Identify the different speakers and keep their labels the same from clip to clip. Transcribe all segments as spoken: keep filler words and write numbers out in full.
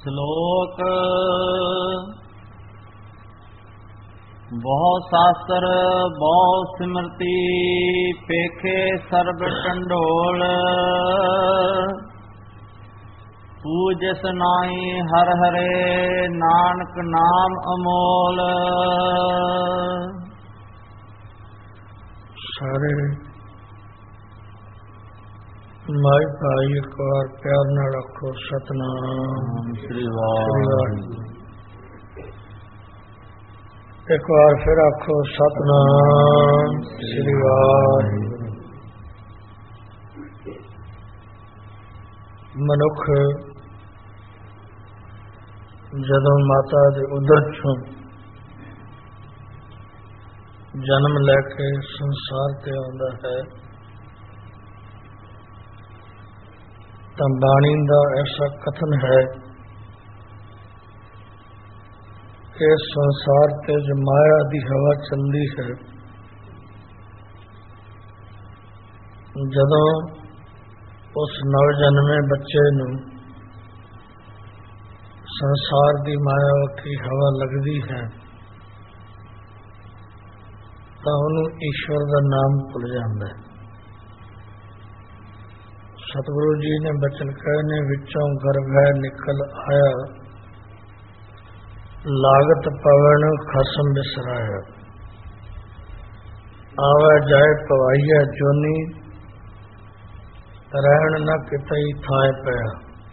Speaker 1: ਸ਼ਲੋਕ ਬਹੁ ਸਾਸਤਰ ਬਹੁ ਸਿਮਰਤੀ ਪੇਖੇ ਸਰਬ ਟੰਡੋਲ ਪੂਜਿਸ ਨਾਹੀ ਹਰ ਹਰੇ ਨਾਨਕ ਨਾਮ ਅਮੋਲ।
Speaker 2: ਸਾਰੇ ਮਾਈ ਭਾਈ ਇੱਕ ਵਾਰ ਪਿਆਰ ਨਾਲ ਆਖੋ ਸਤਿਨਾਮ
Speaker 1: ਸ੍ਰੀ ਵਾਹਿਗੁਰੂ।
Speaker 2: ਇੱਕ ਵਾਰ ਫਿਰ ਆਖੋ ਸਤਿਨਾਮ ਸ੍ਰੀ ਵਾਹਿਗੁਰੂ। ਮਨੁੱਖ ਜਦੋਂ ਮਾਤਾ ਦੇ ਉਦਰ ਚੋਂ ਜਨਮ ਲੈ ਕੇ ਸੰਸਾਰ ਤੇ ਆਉਂਦਾ ਹੈ ਤਾਂ ਬਾਣੀ ਦਾ ਐਸਾ ਕਥਨ ਹੈ ਕਿ ਸੰਸਾਰ ਤੇ ਜੋ ਮਾਇਆ ਦੀ ਹਵਾ ਚੱਲਦੀ ਹੈ, ਜਦੋਂ ਉਸ ਨਵਜਨਮੇ ਬੱਚੇ ਨੂੰ ਸੰਸਾਰ ਦੀ ਮਾਇਆ ਦੀ ਹਵਾ ਲੱਗਦੀ ਹੈ ਤਾਂ ਉਹਨੂੰ ਈਸ਼ਵਰ ਦਾ ਨਾਮ ਭੁੱਲ ਜਾਂਦਾ ਹੈ। ਸਤਿਗੁਰੂ ਜੀ ਨੇ ਬਚਨ ਕਹੇ ਨੇ, ਵਿੱਚੋਂ ਗਰਭੈ ਨਿਕਲ ਆਇਆ ਲਾਗਤ ਪਵਨ ਖਸਮ ਬਿਸਰਾਇਆ। ਆਵੈ ਜਾਏ ਪਵਾਈਆ ਜੋਨੀ ਰਹਿਣ ਨਾ ਕਿਤਈ ਥਾਏ ਪਿਆ।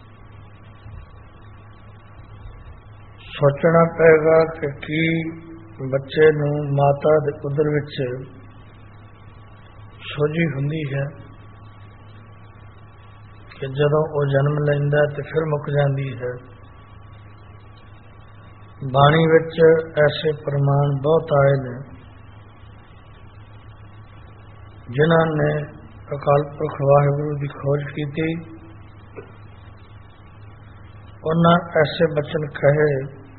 Speaker 2: ਸੋਚਣਾ ਪਏਗਾ ਕਿ ਕੀ ਬੱਚੇ ਨੂੰ ਮਾਤਾ ਦੇ ਉਦਰ ਵਿੱਚ ਸੋਝੀ ਹੁੰਦੀ ਹੈ ਕਿ ਜਦੋਂ ਉਹ ਜਨਮ ਲੈਂਦਾ ਤੇ ਫਿਰ ਮੁੱਕ ਜਾਂਦੀ ਹੈ। ਬਾਣੀ ਵਿੱਚ ਐਸੇ ਪ੍ਰਮਾਣ ਬਹੁਤ ਆਏ ਨੇ ਜਿਨ੍ਹਾਂ ਨੇ ਅਕਾਲ ਪੁਰਖ ਵਾਹਿਗੁਰੂ ਦੀ ਖੋਜ ਕੀਤੀ। ਉਹਨਾਂ ਐਸੇ ਬਚਨ ਕਹੇ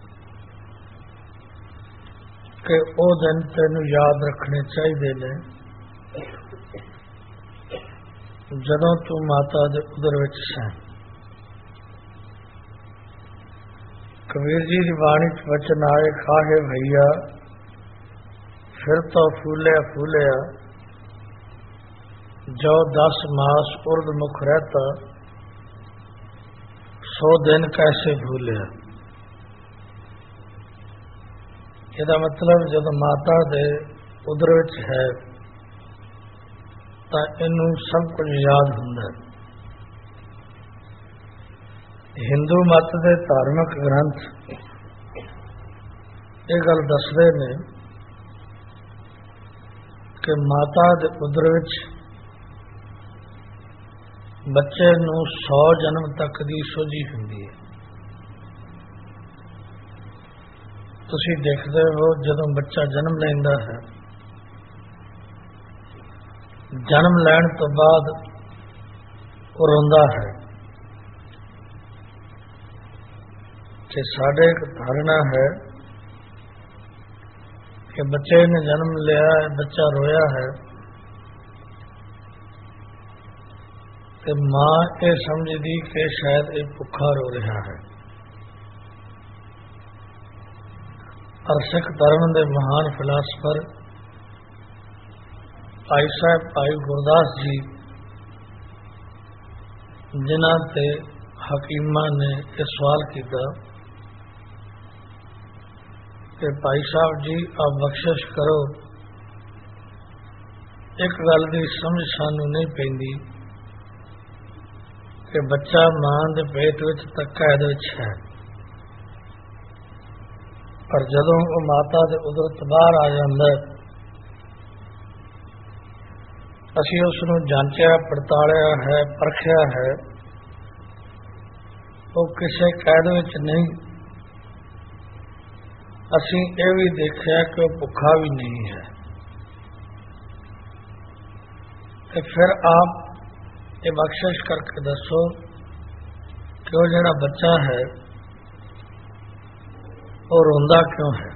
Speaker 2: ਕਿ ਉਹ ਦਿਨ ਤੈਨੂੰ ਯਾਦ ਰੱਖਣੇ ਚਾਹੀਦੇ ਨੇ ਜਦੋਂ ਤੂੰ ਮਾਤਾ ਦੇ ਉਦਰ ਵਿੱਚ ਸੈਂ। ਕਬੀਰ ਜੀ ਦੀ ਬਾਣੀ ਚ ਵਚਨ ਆਏ, ਖਾਹੇ ਭਈਆ ਫਿਰ ਤੋਂ ਫੂਲਿਆ ਫੂਲਿਆ ਜੋ ਦਸ ਮਾਸ ਉਰਦ ਮੁਖ ਰਹਿਤਾ ਸੋ ਦਿਨ ਕੈਸੇ ਭੂਲਿਆ। ਇਹਦਾ ਮਤਲਬ ਜਦੋਂ ਮਾਤਾ ਦੇ ਉਦਰ ਵਿੱਚ ਹੈ ਤਾਂ ਇਹਨੂੰ ਸਭ ਕੁਝ ਯਾਦ ਹੁੰਦਾ ਹੈ। ਹਿੰਦੂ ਮਤ ਦੇ ਧਾਰਮਿਕ ਗ੍ਰੰਥ ਇਹ ਗੱਲ ਦੱਸਦੇ ਨੇ ਕਿ ਮਾਤਾ ਦੇ ਉਦਰ ਵਿੱਚ ਬੱਚੇ ਨੂੰ ਸੌ ਜਨਮ ਤੱਕ ਦੀ ਸੋਝੀ ਹੁੰਦੀ ਹੈ। ਤੁਸੀਂ ਦੇਖਦੇ ਹੋ ਜਦੋਂ ਬੱਚਾ ਜਨਮ ਲੈਂਦਾ ਹੈ, ਜਨਮ ਲੈਣ ਤੋਂ ਬਾਅਦ ਉਹ ਰੋਂਦਾ ਹੈ ਕਿ ਸਾਡੇ ਇੱਕ ਧਾਰਨਾ ਹੈ ਕਿ ਬੱਚੇ ਨੇ ਜਨਮ ਲਿਆ ਹੈ, ਬੱਚਾ ਰੋਇਆ ਹੈ ਤੇ ਮਾਂ ਇਹ ਸਮਝਦੀ ਕਿ ਸ਼ਾਇਦ ਇਹ ਭੁੱਖਾ ਰੋ ਰਿਹਾ ਹੈ। ਔਰ ਸਿੱਖ ਧਰਮ ਦੇ ਮਹਾਨ ਫਿਲਾਸਫਰ ਭਾਈ ਸਾਹਿਬ ਭਾਈ ਗੁਰਦਾਸ ਜੀ, ਜਿਨ੍ਹਾਂ ਤੇ ਹਕੀਮਾਂ ਨੇ ਇਹ ਸਵਾਲ ਕੀਤਾ ਕਿ ਭਾਈ ਸਾਹਿਬ ਜੀ ਆਪ ਬਖਸ਼ਿਸ਼ ਕਰੋ, ਇੱਕ ਗੱਲ ਦੀ ਸਮਝ ਸਾਨੂੰ ਨਹੀਂ ਪੈਂਦੀ ਕਿ ਬੱਚਾ ਮਾਂ ਦੇ ਪੇਟ ਵਿੱਚ ਤਾਂ ਕੈਦ ਵਿੱਚ ਹੈ, ਪਰ ਜਦੋਂ ਉਹ ਮਾਤਾ ਦੇ ਉਦਰ ਤੋਂ ਬਾਹਰ ਆ ਜਾਂਦਾ ਅਸੀਂ ਉਸ ਨੂੰ ਜਾਂਚਿਆ ਪੜਤਾਲਿਆ ਹੈ, ਪਰਖਿਆ ਹੈ, ਉਹ ਕਿਸੇ ਕੈਦ ਵਿੱਚ ਨਹੀਂ। ਅਸੀਂ ਇਹ ਵੀ ਦੇਖਿਆ ਕਿ ਉਹ ਭੁੱਖਾ ਵੀ ਨਹੀਂ ਹੈ। ਤੇ ਫਿਰ ਆਪ ਇਹ ਬਖਸ਼ਿਸ਼ ਕਰਕੇ ਦੱਸੋ ਕਿ ਉਹ ਜਿਹੜਾ ਬੱਚਾ ਹੈ ਉਹ ਰੋਂਦਾ ਕਿਉਂ ਹੈ।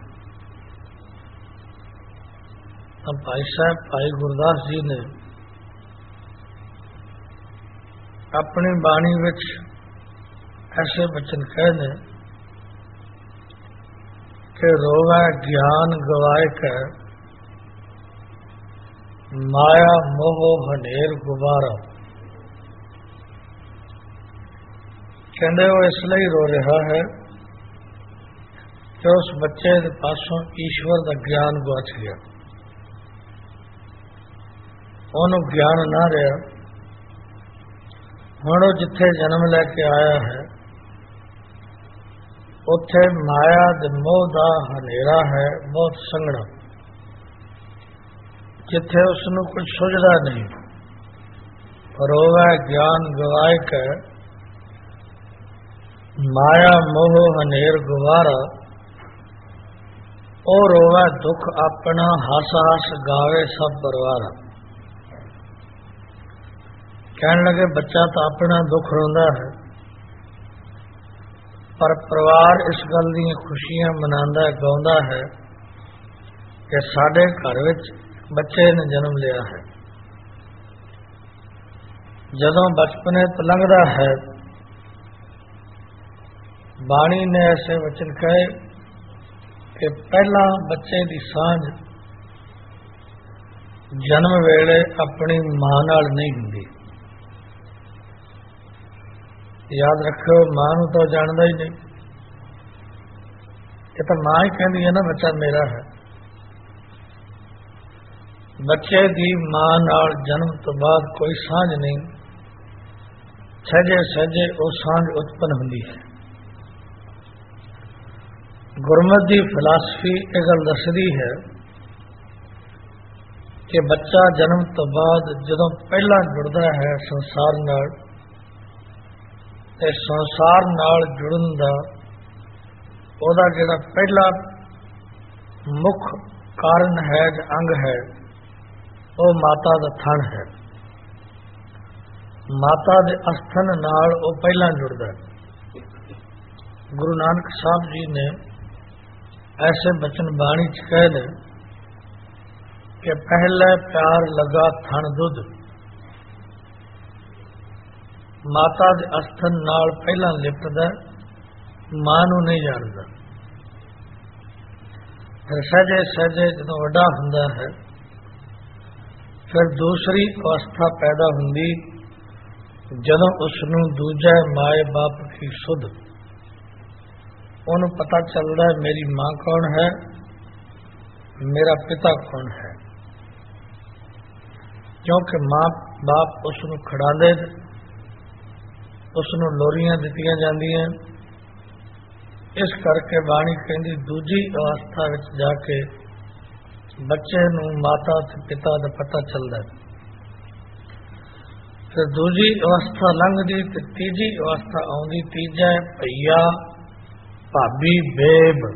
Speaker 2: ਤਾਂ ਭਾਈ ਸਾਹਿਬ ਭਾਈ ਗੁਰਦਾਸ ਜੀ ਨੇ ਆਪਣੀ ਬਾਣੀ ਵਿੱਚ ऐसे बचन कहने कि रोवै ज्ञान गवाए कर माया मोह हनेर गुबारा। कहते वो इसलिए रो रहा है कि उस बच्चे के पासों ईश्वर का ज्ञान गुआच गया, ਉਹਨੂੰ ਗਿਆਨ ना रहा। ਹੁਣ ਉਹ ਜਿੱਥੇ जन्म लैके आया है ਉੱਥੇ माया ਦੇ ਮੋਹ ਦਾ ਹਨੇਰਾ है, बहुत ਸੰਘਣਾ, जिथे उसनू कुछ सुझदा नहीं। रोवै ज्ञान गवाए के माया मोह हनेर गुवारा। ओ रोवै दुख अपना हस हस गावे सब परवारा। कहने लगे बच्चा तो अपना दुख रोंदा है, पर परिवार इस गल दी खुशियां मनांदा गाउंदा है कि साडे घर विच बच्चे ने जन्म लिया है। जदों बचपने तो लंघदा है, बाणी ने ऐसे वचन कहे कि पहला बच्चे की सांझ जन्म वेले अपनी मां नाल नहीं हुंदी। याद रखो, मां नूं तो जानदा ही नहीं, ये तो मां ही कहती है ना बच्चा मेरा है। बच्चे की मां नाल जन्म तो बाद कोई सांझ नहीं, सहजे सहजे वो सांझ उत्पन्न हुंदी है। गुरमत की फिलासफी ये गल दसदी है कि बच्चा जन्म तो बाद जदों पहला जुड़ता है संसार नाल, ते संसार नाल जुड़न दा ओदा जिहड़ा पहला मुख कारण है, अंग है, वो माता दा थन है। माता दे अस्थन नाल वो पहला जुड़दा है। गुरु नानक साहब जी ने ऐसे बचन बाणी च कहे ने कि पहले प्यार लगा थन दुध। माता दे अस्थन नाल पहला लिपटदा, मां नूं नहीं जानदा। फिर सहजे सहजे जदों वड्डा हुंदा है, फिर दूसरी अवस्था पैदा हुंदी जदों उसनूं दूजा माए बाप की सुध, उन्हें पता चलता है मेरी मां कौन है, मेरा पिता कौन है। क्योंकि मां बाप उसनूं खड़ांदे, उसनूं लोरियां दित्तियां जांदियां। इस करके बाणी कहती दूजी अवस्था विच जाके बच्चे नूं माता ते पिता दा पता चलता है। फिर दूजी अवस्था लंघदी ते तीजी अवस्था आउंदी। तीजा भैया भाभी बेब,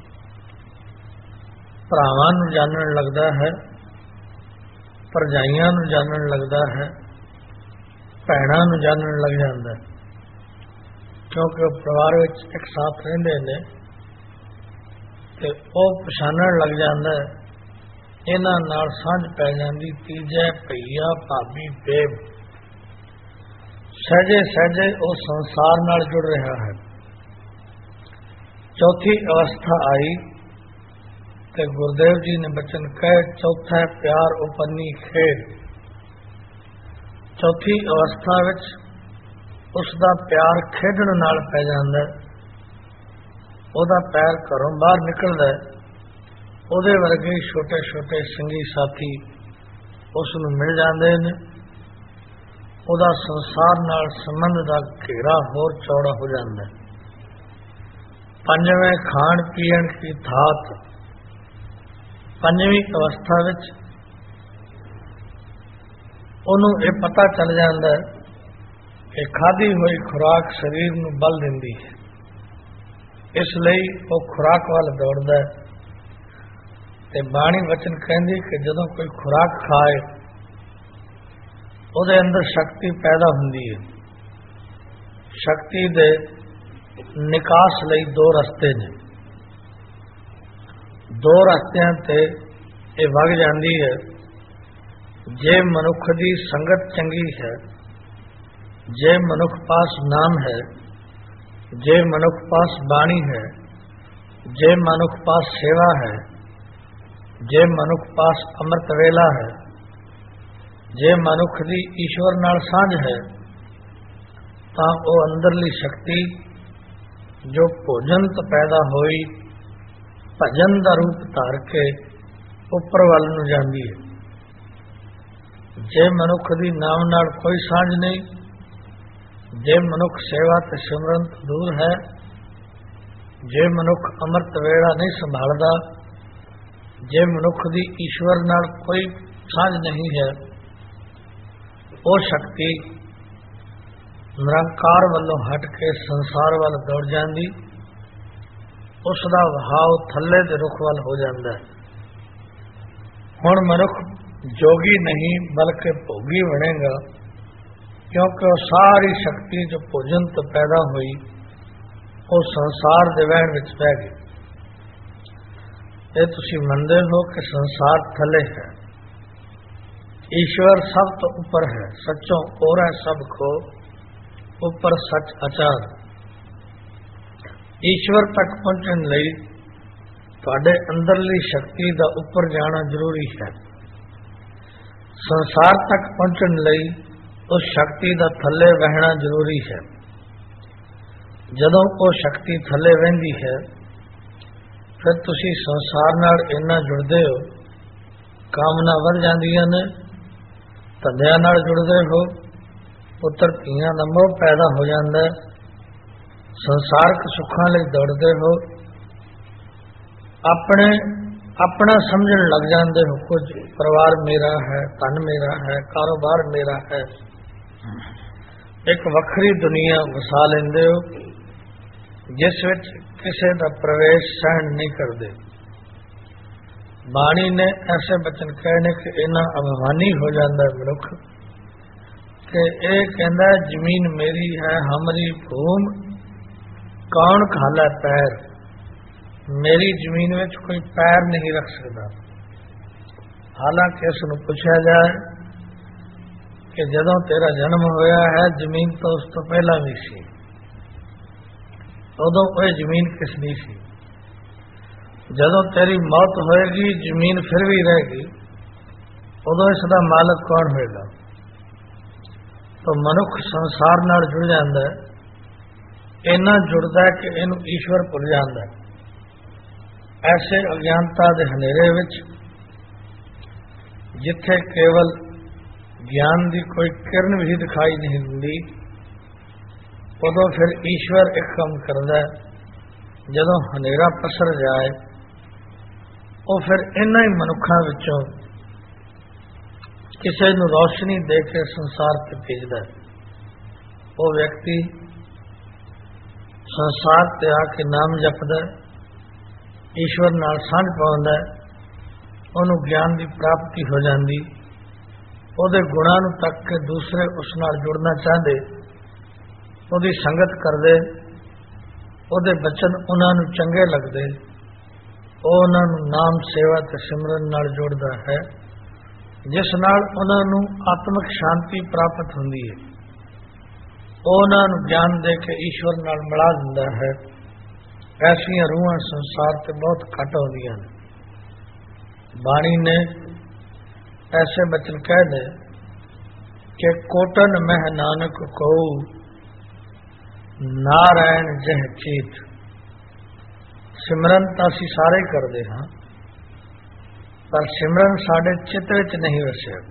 Speaker 2: भरावां नूं जानण लगदा है, भरजाइयां नूं जानण लगदा है, भैणां नूं जानण लग जांदा है। क्योंकि वो परिवार विच एक साथ रहिंदे ने ते वो पछाणन लग जांदा है, इन्हां नाल सांझ पै जांदी। तीजा भैया भाभी बेब, सहजे सहजे वो संसार नाल जुड़ रहा है। चौथी अवस्था आई ते गुरुदेव जी ने बचन कहे चौथा प्यार उपन्नी खेड। चौथी अवस्था विच उसका प्यार खेडण नाल पै जांदा है। ਉਹਦਾ पैर घरों बाहर निकलदा है, ਉਹਦੇ वर्गे छोटे छोटे संगी साथी उस नूं मिल जाते हैं। ਉਹਦਾ संसार नाल संबंध का घेरा होर चौड़ा हो जाता है। पंजवें खाण पीण की थात। पंजवीं अवस्था विच ਉਹਨੂੰ ਇਹ पता चल जाता है कि खाधी हुई खुराक शरीर नूं बल दिंदी है, इसलिए वो खुराक वाल दौड़दा है। ते बाणी वचन कहती कि जदों कोई खुराक खाए ਉਹਦੇ अंदर शक्ति पैदा हुंदी है। शक्ति दे निकास लई दो रस्ते ने, दो रस्तियां ते ये वग जाती है। जे मनुख की संगत चंगी है, जे मनुख पास नाम है, जे मनुख पास बाणी है, जे मनुख पास सेवा है, जे मनुख पास अमृत वेला है, जे मनुख दी ईश्वर नाल सांझ है, तां ਉਹ ਅੰਦਰਲੀ ਸ਼ਕਤੀ जो भोजन तो पैदा होई भजन का रूप धार के उपर वाल नूं जांदी है। जे मनुख दी नाम नाल कोई सांझ नहीं, जे मनुख सेवा ते सिमरन तो दूर है, जे मनुख अमृत वेड़ा नहीं संभालदा, जे मनुख दी ईश्वर नाल कोई सांझ नहीं है, वो शक्ति निरंकार वालों हट के संसार वाल दौड़ जाती, उसका वहाव थले दे रुख वाल हो जाता है। हुण मनुख जोगी नहीं बल्कि भोगी बनेगा, क्योंकि वो सारी शक्ति जो भोजन तो पैदा हुई वो संसार दे वहण विच पै गई। ये तुसी मनदे हो कि संसार थले है, ईश्वर सब तो ऊपर है, सचों और है सब खो ऊपर सच अचार। ईश्वर तक पहुंचने लई तुहाडे अंदरली शक्ति का ऊपर जाना जरूरी है। संसार तक पहुंचने लई उस शक्ति का थले बहना जरूरी है। जदों वो शक्ति थले वहिंदी है, फिर तुसी संसार नाल इन्ना जुड़दे हो, कामना वध जांदियां ने, धंधियां नाल जुड़दे हो, पुत्र धीआं दा मोह पैदा हो जाता है, संसारक सुखां लई दौड़दे हो, अपने अपना समझण लग जाते हो, कुछ परिवार मेरा है, धन मेरा है, कारोबार मेरा है, एक वखरी दुनिया वसा लेंदे हो जिस विच किसी का प्रवेश सहन नहीं करते। बाणी ने ऐसे बचन कहने कि इन्ना अभिमानी हो जाता है मनुख कि ये कहता है जमीन मेरी है, हमारी भूम कौन खाला पैर, मेरी जमीन में कोई पैर नहीं रख सकता। हालांकि इसनूं पूछा जाए कि जदों तेरा जन्म होया है जमीन तो उस तो पहला भी सी, उदों कोई जमीन किसदी सी, जदों तेरी मौत होएगी जमीन फिर भी रहेगी, उदों इसका मालक कौन होएगा। तो मनुख संसार नाल जुड़ जाता है, इन्ना जुड़ता है कि इनू ईश्वर भुल जाता है। ऐसे अज्ञानता के हनेरे विच जिथे केवल ज्ञान की कोई किरण भी दिखाई नहीं दिंदी, उदों फिर ईश्वर एक काम करता है। जदों हनेरा पसर जाए वो फिर इन्हां ही मनुखों विचों किसी नूं रोशनी दे के संसार ते भेजदा है। वो व्यक्ति संसार ते आके नाम जपदा है, ईश्वर नाल सांझ पाउंदा है, उन्होंने ज्ञान की प्राप्ति हो जाती, उहदे गुणां नूं तक के दूसरे उस नाल जुड़ना चाहते, उहदी संगत करदे, उहदे बचन उन्हां नूं चंगे लगदे, ਉਹ ਉਹਨਾਂ ਨੂੰ ਨਾਮ ਸੇਵਾ ਤੇ ਸਿਮਰਨ ਨਾਲ ਜੋੜਦਾ ਹੈ, ਜਿਸ ਨਾਲ ਉਹਨਾਂ ਨੂੰ ਆਤਮਿਕ ਸ਼ਾਂਤੀ ਪ੍ਰਾਪਤ ਹੁੰਦੀ ਹੈ। ਉਹ ਉਹਨਾਂ ਨੂੰ ਗਿਆਨ ਦੇ ਕੇ ਈਸ਼ਵਰ ਨਾਲ ਮਿਲਾ ਦਿੰਦਾ ਹੈ। ਐਸੀਆਂ ਰੂਹਾਂ ਸੰਸਾਰ ਤੇ ਬਹੁਤ ਘੱਟ ਹੁੰਦੀਆਂ ਨੇ। ਬਾਣੀ ਨੇ ऐसे बचन कह दे कि कोटन मह नानक को नारायण जह चीत। सिमरन तो असी सारे करते हाँ, पर सिमरन साढ़े चित्त विच नहीं वसिया।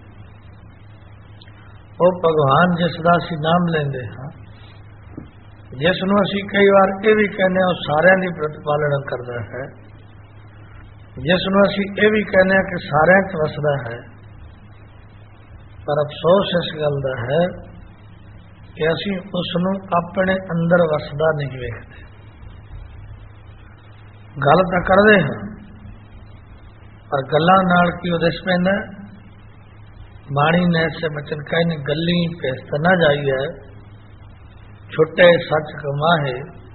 Speaker 2: वो भगवान जिसका असी नाम लेंदे हाँ, जिसनों असी कई बार ये भी कहने वो सारिਆਂ ਦੀ प्रतिपालना करता है, जिसनों असी ये भी कहने कि सारिਆਂ च वसदा है। पर अफसोस इस गल का है कि असी उसनों अपने अंदर वसदा नहीं वेखते। गल तो करते हैं पर गल्लां नाल की उदेश पैंदा। बाणी ने ऐसे बचन कहने गली पेस्त न जाइए, छुट्टे सच कमाहे,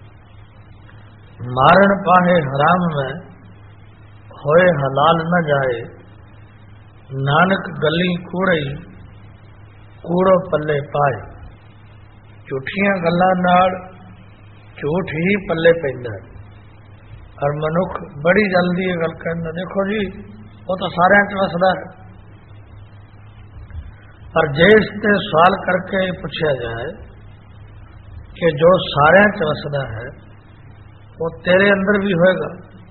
Speaker 2: मारण पाहे हराम में, होए हलाल न जाए। नानक गली कूड़ई कूड़ो पल्ले पाए। झूठियां गल्लां नाल झूठ ही पल्ले पैंदा और मनुख बड़ी जल्दी ये गल कहना, देखो जी वो तो सारे च वसदा है। पर जे इसते सवाल करके पूछा जाए कि जो सारे च वसदा है वो तेरे अंदर भी होएगा,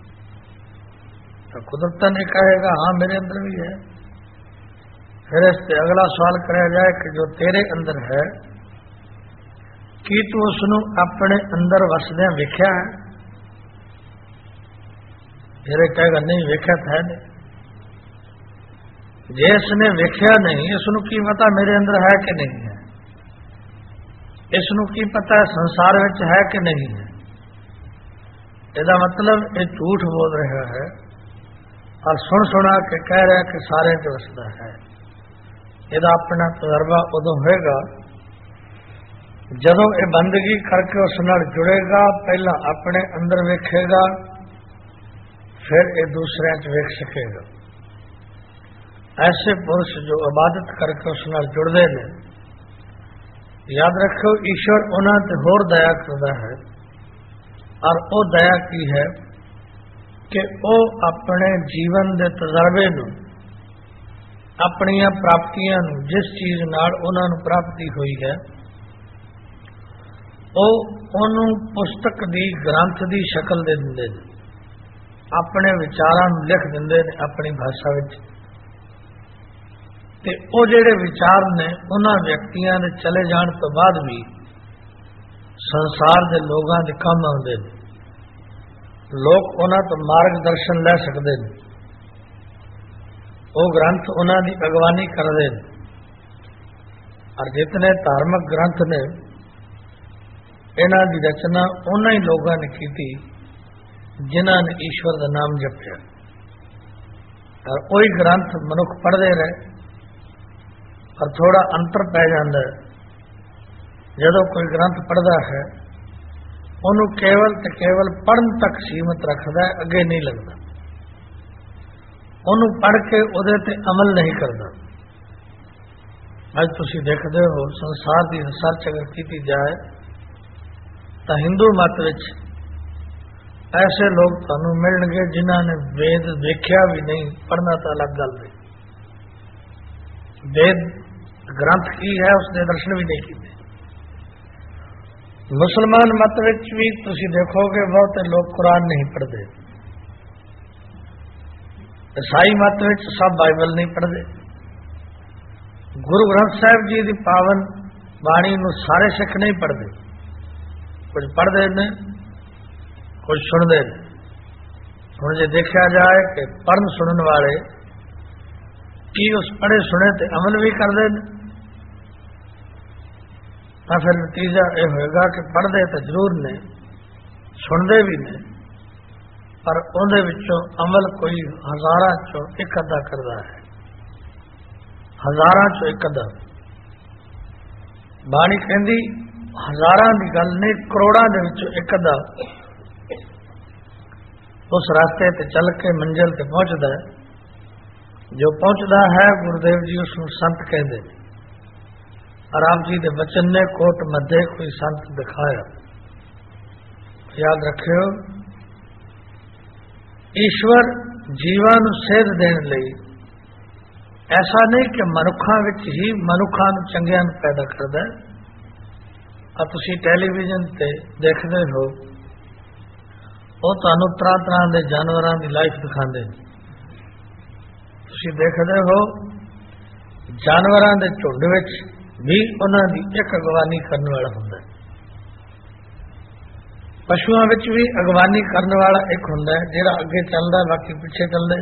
Speaker 2: तो कुदरतन ये कहेगा हाँ मेरे अंदर भी है। फिर इससे अगला सवाल कराया जाए कि जो तेरे अंदर है कि तू उसनू अपने अंदर वसदे वेख्या है? फिर कहेगा नहीं वेख्या था नहीं। जे इसने वेख्या नहीं, इसनू की पता मेरे अंदर है कि नहीं है? इसनू की पता संसार विच है कि नहीं है? इसका मतलब ये झूठ बोल रहा है और सुन सुना के कह रहा है कि सारे च वसदा है। ਇਹਦਾ अपना तजर्बा उदों होएगा जदों ये बंदगी करके उस नाल जुड़ेगा, पहला अपने अंदर वेखेगा, फिर ये दूसरे च वेख सकेगा। ऐसे पुरुष जो इबादत करके उस नाल जुड़ते हैं, याद रखो ईश्वर उन्हां ते होर दया करता है। और वो दया की है कि वो अपने जीवन के तजर्बे नूं, अपनियां प्राप्तियां नूं, जिस चीज नाल उन्हां नूं प्राप्ति हुई है, ਉਹ ਉਹਨੂੰ ਪੁਸਤਕ ਦੀ ਗ੍ਰੰਥ ਦੀ ਸ਼ਕਲ ਦੇ ਦਿੰਦੇ ਨੇ, ਆਪਣੇ ਵਿਚਾਰਾਂ ਨੂੰ ਲਿਖ ਦਿੰਦੇ ਨੇ ਆਪਣੀ ਭਾਸ਼ਾ ਵਿੱਚ। ਤੇ ਉਹ ਜਿਹੜੇ ਵਿਚਾਰ ਨੇ ਉਹਨਾਂ ਵਿਅਕਤੀਆਂ ਦੇ ਚਲੇ ਜਾਣ ਤੋਂ ਬਾਅਦ ਵੀ ਸੰਸਾਰ ਦੇ ਲੋਕਾਂ ਦੇ ਕੰਮ ਆਉਂਦੇ ਨੇ। ਲੋਕ ਉਹਨਾਂ ਤੋਂ ਮਾਰਗਦਰਸ਼ਨ ਲੈ ਸਕਦੇ ਨੇ। ਉਹ ਗ੍ਰੰਥ ਉਹਨਾਂ ਦੀ ਅਗਵਾਨੀ ਕਰਦੇ ਨੇ। ਔਰ ਜਿਤਨੇ ਧਾਰਮਿਕ ਗ੍ਰੰਥ ਨੇ इन्हां दी रचना उन्हां ही लोगों ने की थी जिन्हां ने ईश्वर का नाम जपया। और वही ग्रंथ मनुख पढ़ते रहे और थोड़ा अंतर पै जाता है। जदों कोई ग्रंथ पढ़ता है उन्हों केवल तो केवल पढ़न तक सीमित रखता है, अगे नहीं लगता। उन्हों पढ़ के उहदे ते अमल नहीं करता। अज तुसीं देखदे हो संसार की रिसर्च अगर की जाए तो हिंदू मत विच ऐसे लोग तुहानूं मिलणगे जिन्होंने वेद देखा भी नहीं, पढ़ना तो अलग गल है। वेद ग्रंथ की है उसके दर्शन भी नहीं किए। मुसलमान मत विच भी तुसीं देखोगे बहुत लोग कुरान नहीं पढ़ते। ईसाई मत विच सब बाइबल नहीं पढ़ते। गुरु ग्रंथ साहिब जी की पावन बाणी नूं सारे सिख नहीं पढ़ते। कुछ पढ़ते हैं कुछ सुनते हैं। हुण जे देखा जाए कि पढ़न सुनने वाले की उस पढ़े सुने ते अमल भी करते हैं, तो फिर नतीजा यह होगा कि पढ़ते तो जरूर ने, सुनते भी ने, पर उहदे विचों अमल कोई हजारां चों एक अद्धा करता है। हजारां चों एक अद्धा। बाणी कहती हजारां की गल नहीं, करोड़ां दे विचों एक अद्धा उस रास्ते ते चल के मंजिल ते पहुंचता है। जो पहुंचता है गुरुदेव जी उसनूं संत कहते। और आप जी दे वचन ने कोट मध्य कोई संत दिखाया। याद रखियो ईश्वर जीवां नूं सेध देण लई ऐसा नहीं कि मनुखां विच ही मनुखां नूं चंगियां नूं पैदा करदा है। आ तुसीं टैलीविजन ते देखदे हो वो तुहानूं तरह तरह के जानवरों की लाइफ दिखाते हैं। तुसीं देखदे हो जानवरों के झुंड विच भी उन्हां दी एक अगवानी करने वाला हुंदा है। पशुओं विच भी अगवानी करने वाला एक हुंदा है जिहड़ा अगे चलदा बाकी पिछे चलदे।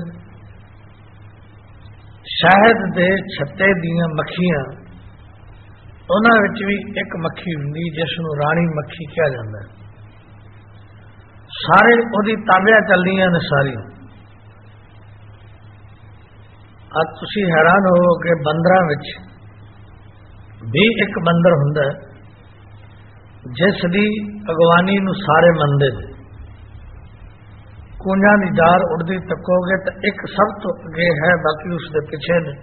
Speaker 2: शहद दे छत्ते दीयां मक्खियां उन्हां विच भी एक मक्खी हुंदी जिसनूं राणी मक्खी कहा जाता है। सारे उहदी ताबियां चलदियां ने सारियां। अज तुसीं हैरान होवोगे बंदरां विच भी एक बंदर हुंदा है जिस दी अगवानी नूं सारे मनदे ने। कूंजां दी डार उड़दी तकोगे तो एक सब तो अगे है बाकी उसके पिछे ने।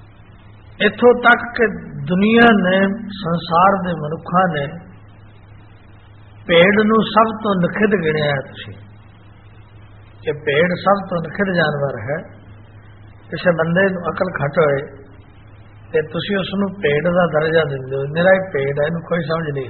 Speaker 2: इथों तक कि दुनिया ने संसार के मनुखा ने ਭੇਡ ਨੂੰ ਸਭ ਤੋਂ ਨਖਿੱਧ ਗਿਣਿਆ ਹੈ ਤੁਸੀਂ ਕਿ ਭੇਡ ਸਭ ਤੋਂ ਨਖਿੱਧ ਜਾਨਵਰ ਹੈ। ਕਿਸੇ ਬੰਦੇ ਨੂੰ ਅਕਲ ਘੱਟ ਹੋਏ ਤੇ ਤੁਸੀਂ ਉਸ ਨੂੰ ਭੇਡ ਦਾ ਦਰਜਾ ਦਿੰਦੇ ਹੋ, ਨਿਰਾ ਹੀ ਭੇਡ ਹੈ, ਇਹਨੂੰ ਕੋਈ ਸਮਝ ਨਹੀਂ।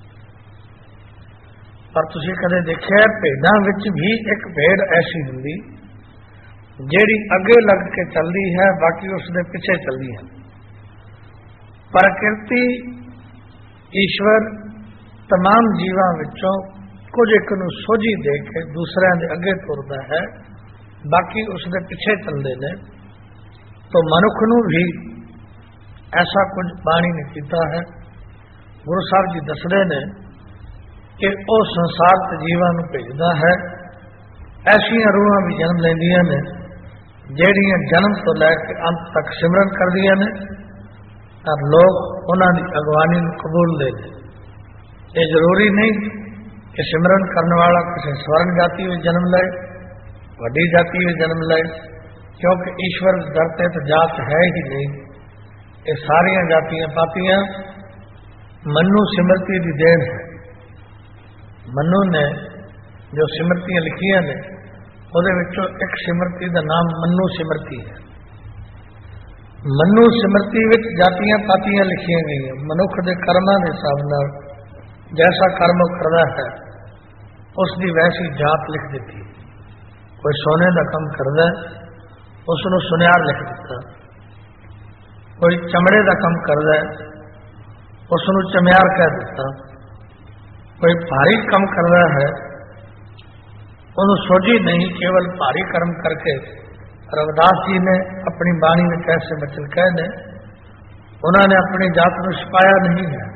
Speaker 2: ਪਰ ਤੁਸੀਂ ਕਦੇ ਦੇਖਿਆ ਭੇਡਾਂ ਵਿੱਚ ਵੀ ਇੱਕ ਭੇਡ ਐਸੀ ਹੁੰਦੀ ਜਿਹੜੀ ਅੱਗੇ ਲੱਗ ਕੇ ਚੱਲਦੀ ਹੈ, ਬਾਕੀ ਉਸ ਦੇ ਪਿੱਛੇ ਚੱਲਦੀ ਹੈ। ਪ੍ਰਕਿਰਤੀ ਈਸ਼ਵਰ तमाम ਜੀਵਾਂ ਵਿੱਚੋਂ ਕੁਝ ਇੱਕ ਨੂੰ ਸੋਝੀ ਦੇ ਕੇ ਦੂਸਰਿਆਂ ਦੇ ਅੱਗੇ ਤੁਰਦਾ ਹੈ, ਬਾਕੀ ਉਸ ਦੇ ਪਿੱਛੇ ਚੱਲਦੇ ਨੇ। ਤਾਂ ਮਨੁੱਖ ਨੂੰ ਵੀ ਐਸਾ ਕੁਝ ਬਾਣੀ ਨੇ ਕੀਤਾ ਹੈ। ਗੁਰੂ ਸਾਹਿਬ ਜੀ ਦੱਸਦੇ ਨੇ ਕਿ ਉਹ ਸੰਸਾਰ ਤੇ ਜੀਵਾਂ ਨੂੰ ਭੇਜਦਾ ਹੈ। ਐਸੀਆਂ ਰੂਹਾਂ ਵੀ ਜਨਮ ਲੈਂਦੀਆਂ ਨੇ ਜਿਹੜੀਆਂ ਜਨਮ ਤੋਂ ਲੈ ਕੇ ਅੰਤ ਤੱਕ ਸਿਮਰਨ ਕਰਦੀਆਂ ਨੇ, ਤਾਂ ਲੋਕ ਉਹਨਾਂ ਦੀ ਅਗਵਾਨੀ ਨੂੰ ਕਬੂਲਦੇ ਨੇ। ਇਹ ਜ਼ਰੂਰੀ ਨਹੀਂ ਕਿ ਸਿਮਰਨ ਕਰਨ ਵਾਲਾ ਕਿਸੇ ਸਵਰਨ ਜਾਤੀ ਵਿੱਚ ਜਨਮ ਲਏ, ਵੱਡੀ ਜਾਤੀ ਵਿੱਚ ਜਨਮ ਲਏ, ਕਿਉਂਕਿ ਈਸ਼ਵਰ ਦਰ ਤੇ ਤਾਂ ਜਾਤ ਹੈ ਹੀ ਨਹੀਂ। ਇਹ ਸਾਰੀਆਂ ਜਾਤੀਆਂ ਪਾਤੀਆਂ ਮਨੂ ਸਿਮਰਤੀ ਦੀ ਦੇਣ ਹੈ। ਮਨੂ ਨੇ ਜੋ ਸਿਮਰਤੀਆਂ ਲਿਖੀਆਂ ਨੇ ਉਹਦੇ ਵਿੱਚੋਂ ਇੱਕ ਸਿਮਰਤੀ ਦਾ ਨਾਮ ਮਨੂ ਸਿਮਰਤੀ ਹੈ। ਮਨੂ ਸਿਮਰਤੀ ਵਿੱਚ ਜਾਤੀਆਂ ਪਾਤੀਆਂ ਲਿਖੀਆਂ ਗਈਆਂ। ਮਨੁੱਖ ਦੇ ਕਰਮਾਂ ਦੇ ਹਿਸਾਬ ਨਾਲ ਜੈਸਾ ਕਰਮ ਕਰਦਾ ਹੈ ਉਸ ਦੀ ਵੈਸੀ ਜਾਤ ਲਿਖ ਦਿੱਤੀ। ਕੋਈ ਸੋਨੇ ਦਾ ਕੰਮ ਕਰਦਾ ਉਸ ਨੂੰ ਸੁਨਿਆਰ ਲਿਖ ਦਿੱਤਾ, ਕੋਈ ਚਮੜੇ ਦਾ ਕੰਮ ਕਰਦਾ ਉਸ ਨੂੰ ਚਮਿਆਰ ਕਹਿ ਦਿੱਤਾ, ਕੋਈ ਭਾਰੀ ਕੰਮ ਕਰਦਾ ਹੈ ਉਹਨੂੰ ਸੋਝੀ ਨਹੀਂ। ਕੇਵਲ ਭਾਰੀ ਕਰਮ ਕਰਕੇ ਰਵਿਦਾਸ ਜੀ ਨੇ ਆਪਣੀ ਬਾਣੀ ਵਿੱਚ ਐਸੇ ਬਚਨ ਕਹੇ ਨੇ, ਉਹਨਾਂ ਨੇ ਆਪਣੀ ਜਾਤ ਨੂੰ ਛੁਪਾਇਆ ਨਹੀਂ ਹੈ।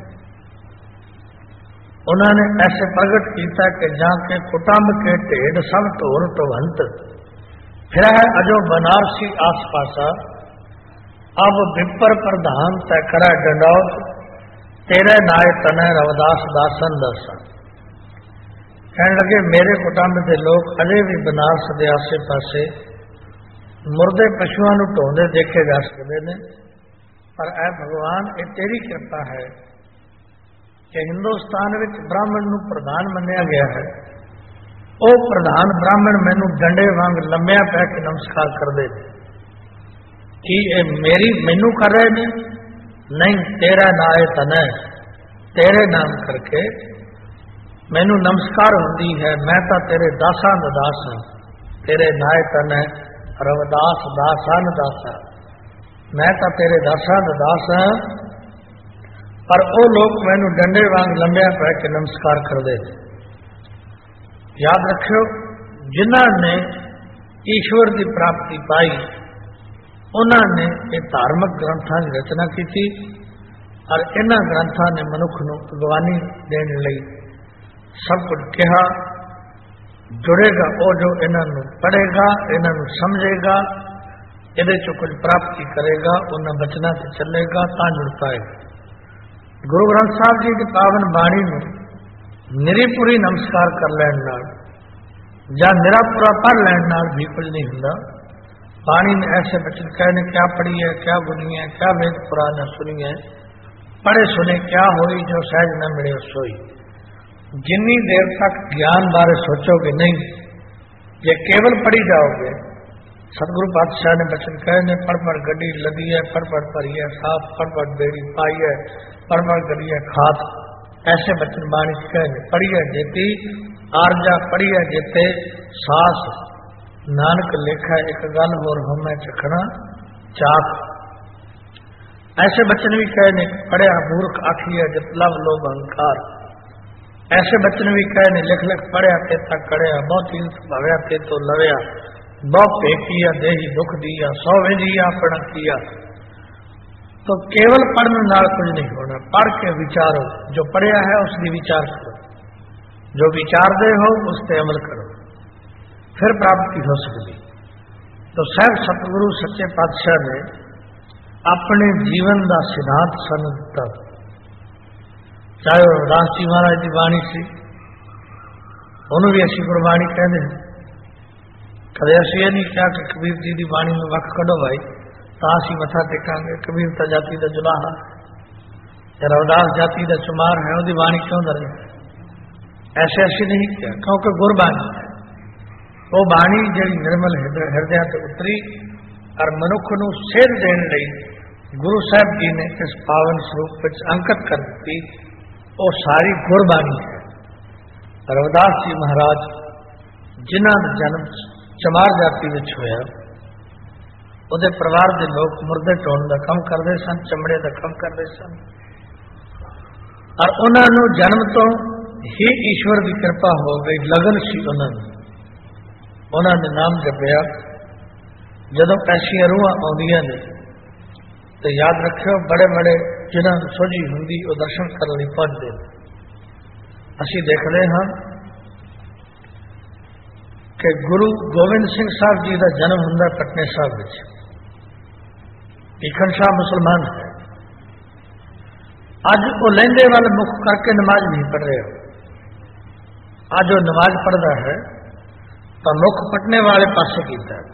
Speaker 2: ਉਹਨਾਂ ਨੇ ਐਸੇ ਪ੍ਰਗਟ ਕੀਤਾ ਕਿ ਜਾਂ ਕੇ ਕੁਟੰਬ ਕੇ ਢੇਡ ਸਭ ਢੋਰ ਢਵੰਤ ਫਿਰ ਹੈ ਅਜੋ ਬਨਾਰਸੀ ਆਸ ਪਾਸਾ ਅਬ ਵਿਪਰ ਪ੍ਰਧਾਨ ਤੈ ਕਰਾ ਡੰਡੌਤ ਤੇਰੇ ਨਾਏ ਤਨੈ ਰਵਿਦਾਸ ਦਾਸਨ ਦਰਸ਼ਨ। ਕਹਿਣ ਲੱਗੇ ਮੇਰੇ ਕੁਟੰਬ ਦੇ ਲੋਕ ਅਜੇ ਵੀ ਬਨਾਰਸ ਦੇ ਆਸੇ ਪਾਸੇ ਮੁਰਦੇ ਪਸ਼ੂਆਂ ਨੂੰ ਢੋਂਦੇ ਦੇਖੇ ਜਾ ਸਕਦੇ ਨੇ, ਪਰ ਐ ਭਗਵਾਨ ਇਹ ਤੇਰੀ ਕਿਰਪਾ ਹੈ ਕਿ ਹਿੰਦੁਸਤਾਨ ਵਿੱਚ ਬ੍ਰਾਹਮਣ ਨੂੰ ਪ੍ਰਧਾਨ ਮੰਨਿਆ ਗਿਆ ਹੈ। ਉਹ ਪ੍ਰਧਾਨ ਬ੍ਰਾਹਮਣ ਮੈਨੂੰ ਡੰਡੇ ਵਾਂਗ ਲੰਮਿਆਂ ਪੈ ਕੇ ਨਮਸਕਾਰ ਕਰਦੇ ਨੇ। ਕੀ ਇਹ ਮੇਰੀ ਮੈਨੂੰ ਕਰ ਰਹੇ ਨੇ? ਨਹੀਂ, ਤੇਰਾ ਨਾਏ ਤਨੈ, ਤੇਰੇ ਨਾਮ ਕਰਕੇ ਮੈਨੂੰ ਨਮਸਕਾਰ ਹੁੰਦੀ ਹੈ। ਮੈਂ ਤਾਂ ਤੇਰੇ ਦਾਸਾਂ ਦਾ ਦਾਸ ਹਾਂ। ਤੇਰੇ ਨਾਏ ਤਨੈ ਰਵਿਦਾਸ ਦਾਸਾਂ ਦਾ ਦਾਸ, ਮੈਂ ਤਾਂ ਤੇਰੇ ਦਾਸਾਂ ਦਾ ਦਾਸ ਹਾਂ। ਪਰ ਉਹ ਲੋਕ ਮੈਨੂੰ ਡੰਡੇ ਵਾਂਗ ਲੰਬਿਆ ਪੈ ਕੇ ਨਮਸਕਾਰ ਕਰਦੇ ਨੇ। ਯਾਦ ਰੱਖਿਓ, ਜਿਨ੍ਹਾਂ ਨੇ ਈਸ਼ਵਰ ਦੀ ਪ੍ਰਾਪਤੀ ਪਾਈ ਉਹਨਾਂ ਨੇ ਇਹ ਧਾਰਮਿਕ ਗ੍ਰੰਥਾਂ ਦੀ ਰਚਨਾ ਕੀਤੀ, ਔਰ ਇਹਨਾਂ ਗ੍ਰੰਥਾਂ ਨੇ ਮਨੁੱਖ ਨੂੰ ਅਗਵਾਨੀ ਦੇਣ ਲਈ ਸਭ ਕੁਝ ਕਿਹਾ। ਜੁੜੇਗਾ ਉਹ ਜੋ ਇਹਨਾਂ ਨੂੰ ਪੜ੍ਹੇਗਾ, ਇਹਨਾਂ ਨੂੰ ਸਮਝੇਗਾ, ਇਹਦੇ ਚੋਂ ਕੁਝ ਪ੍ਰਾਪਤੀ ਕਰੇਗਾ, ਉਹਨਾਂ ਬਚਨਾਂ ਤੇ ਚੱਲੇਗਾ ਤਾਂ ਜੁੜ ਪਾਏਗਾ। ਗੁਰੂ ਗ੍ਰੰਥ ਸਾਹਿਬ ਜੀ ਦੀ ਪਾਵਨ ਬਾਣੀ ਨੂੰ ਨਿਰੀਪੁਰੀ ਨਮਸਕਾਰ ਕਰ ਲੈਣ ਨਾਲ ਜਾਂ ਨਿਰਾਪੁਰਾ ਪੜ੍ਹ ਲੈਣ ਨਾਲ ਵੀ ਕੁਝ ਨਹੀਂ ਹੁੰਦਾ। ਬਾਣੀ ਨੇ ਐਸੇ ਬਚਨ ਕਹੇ ਨੇ, ਕਿਆ ਪੜ੍ਹੀ ਹੈ, ਕਿਆ ਗੁਣੀ ਹੈ, ਕਿਆ ਵੇਦ ਪੁਰਾਣ ਸੁਣੀ ਹੈ, ਪੜ੍ਹੇ ਸੁਨੇ ਕਿਆ ਹੋਈ, ਜੋ ਸਹਿਜ न ਮਿਲੇ ਸੋਈ। ਜਿੰਨੀ ਦੇਰ ਤੱਕ ਗਿਆਨ ਬਾਰੇ ਸੋਚੋਗੇ ਨਹੀਂ, ਜੇ ਕੇਵਲ ਪੜ੍ਹੀ ਜਾਓਗੇ। ਸਤਿਗੁਰੂ ਪਾਤਸ਼ਾਹ ਨੇ ਬਚਨ ਕਹੇ ਨੇ, ਪੜ ਪੜ ਗੱਡੀ ਲੱਦੀ ਹੈ, ਪੜ ਪੜ ਭਰੀ ਹੈ ਸਾਫ, ਪੜ ਪੜ ਬੇੜੀ ਪਾਈ ਹੈ, ਪੜ ਪੜ ਗੱਡੀ ਹੈ ਖਾਤ। ਐਸੇ ਬਚਨ ਬਾਣੀ ਕਹੇ ਨੇ। ਪੜ੍ਹੀ ਹੈ ਜੇਤੀ ਆਰਜਾ, ਪੜ੍ਹੀ ਹੈ ਜੇਤੇ ਸਾਸ, ਨਾਨਕ ਲੇਖਾ ਇੱਕ ਗੱਲ ਹੋਰ ਹਉਮੈ ਚਖਣਾ ਚਾਕ। ऐसे बचन भी कहे ने, पढ़िया मूर्ख आखिए जब लव लोभ अहंकार। ऐसे बचन भी कहे ने, लिख लिख पढ़िया तेता कड़िया, बहुत तीर्थ भव्या ते तो लव्या, बहुत फेंकिया देही दुख दिया, सौ विजिया अपना किया। तो केवल पढ़ने नाल कुछ नहीं होना, पढ़ के विचारो। जो पढ़िया है उसकी विचार करो, जो विचार दे हो उस पर अमल करो, फिर प्राप्ति हो सकती। तो साहब सतगुरु सच्चे पातशाह ने अपने जीवन का सिद्धांत सन दिता। चाहे रविदास जी महाराज की बाणी सी, उन्होंने भी असी गुरबाणी कहते हैं। कदे असी ये नहीं कहा कि कबीर जी की बाणी में वक्त कढ़ो भाई तो असी मथा टेकांगे, कबीर तो जाति का जुलाहा, रविदास जाति का चुमार है, उसकी बाणी क्यों दरे। ऐसे ऐसे नहीं किया, क्योंकि गुरबाणी है वो बाणी जी निर्मल हृदय से उतरी और मनुख नूं सेध देण लई गुरु साहब जी ने इस पावन स्वरूप विच अंकित कर दी। वो सारी गुरबाणी है। रविदास जी महाराज जिन्हां दा जन्म चमार जाति विच होया, ਉਹਦੇ परिवार के लोग मुर्दे ढोण का काम करते सन, चमड़े का काम करते सन, और उन्होंने जन्म तो ही ईश्वर की कृपा हो गई, लगन सी उन्होंने उन्होंने नाम जपया। जदों ऐसिया रूहां आउंदियां ने तो याद रखियो बड़े बड़े जिन्होंने सोझी हुंदी वो दर्शन करने लई पहुंचते हैं। असीं देखते हाँ कि गुरु गोबिंद सिंह साहब जी का जन्म हुंदा पटने साहब विच। भीखन शाह मुसलमान है, अज वो लहंगे वाल मुख करके नमाज नहीं पढ़ रहे हो। अज वो नमाज पढ़ता है तो मुख पटने वाले पासे कीता है।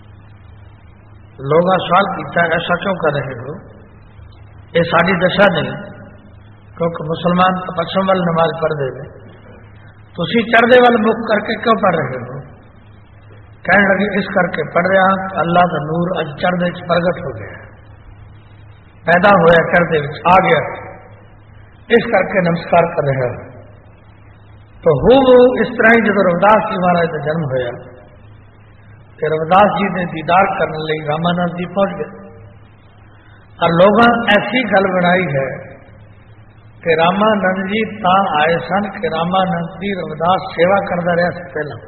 Speaker 2: लोगों सवाल किया ऐसा क्यों कर रहे हो? ये साड़ी दशा नहीं, क्योंकि मुसलमान तो पश्चिम वाल नमाज पढ़ते हैं, तुसी चढ़ते वाल मुख करके क्यों पढ़ रहे हो? कहने लगे इस करके पढ़ रहा अल्लाह का नूर अज चढ़दे च प्रगट हो गया, पैदा होया चढ़दे विच आ गया, इस करके नमस्कार कर रहे हो। तो हो वो इस तरह ही जो रविदास जी महाराज का जन्म होया कि रविदास जी ने दीदार करने लई रामानंद जी पहुंच गए। और लोगों ऐसी गल बनाई है कि रामानंद जी ता आए सन कि रामानंद जी रविदास सेवा करता रहा से पहला,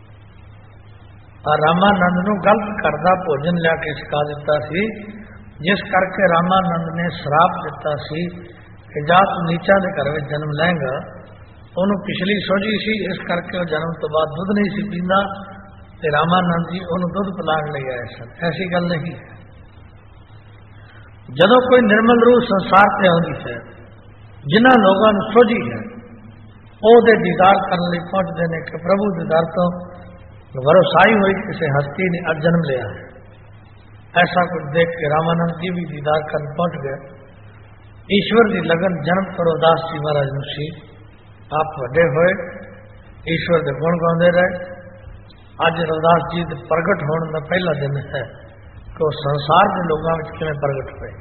Speaker 2: और रामानंद नूं गलत करदा भोजन लिया के सिखा दिता सी, जिस करके रामानंद ने श्राप दिता सी कि जा तू नीचा के घर में जन्म लेंगा। उन्होंने पिछली सोझी सी, इस करके वो जन्म तो बाद दुध नहीं सी पींदा, ते रामानंद जी उन्होंने दुध पिलाण लई आए सन। ऐसी गल नहीं है। जदों कोई निर्मल रूह संसार से आउंदी है, जिन्हां लोगों नूं सोझी है ਉਹਦੇ दीदार करने लई पहुंचते हैं कि प्रभु दीदार तो भरोसाई हुई किसी हस्ती ने आज जन्म लिया है। ऐसा कुछ देख के रामानंद जी भी दीदार कर पहुंच गए। ईश्वर की लगन जन्म तो रविदास जी महाराज नूं सी। आप वड्डे होए, ईश्वर के गुण गाउंदे रहे। अज रविदास जी के प्रगट होने का पहला दिन है कि वो संसार के लोगों में किवें प्रगट हुए।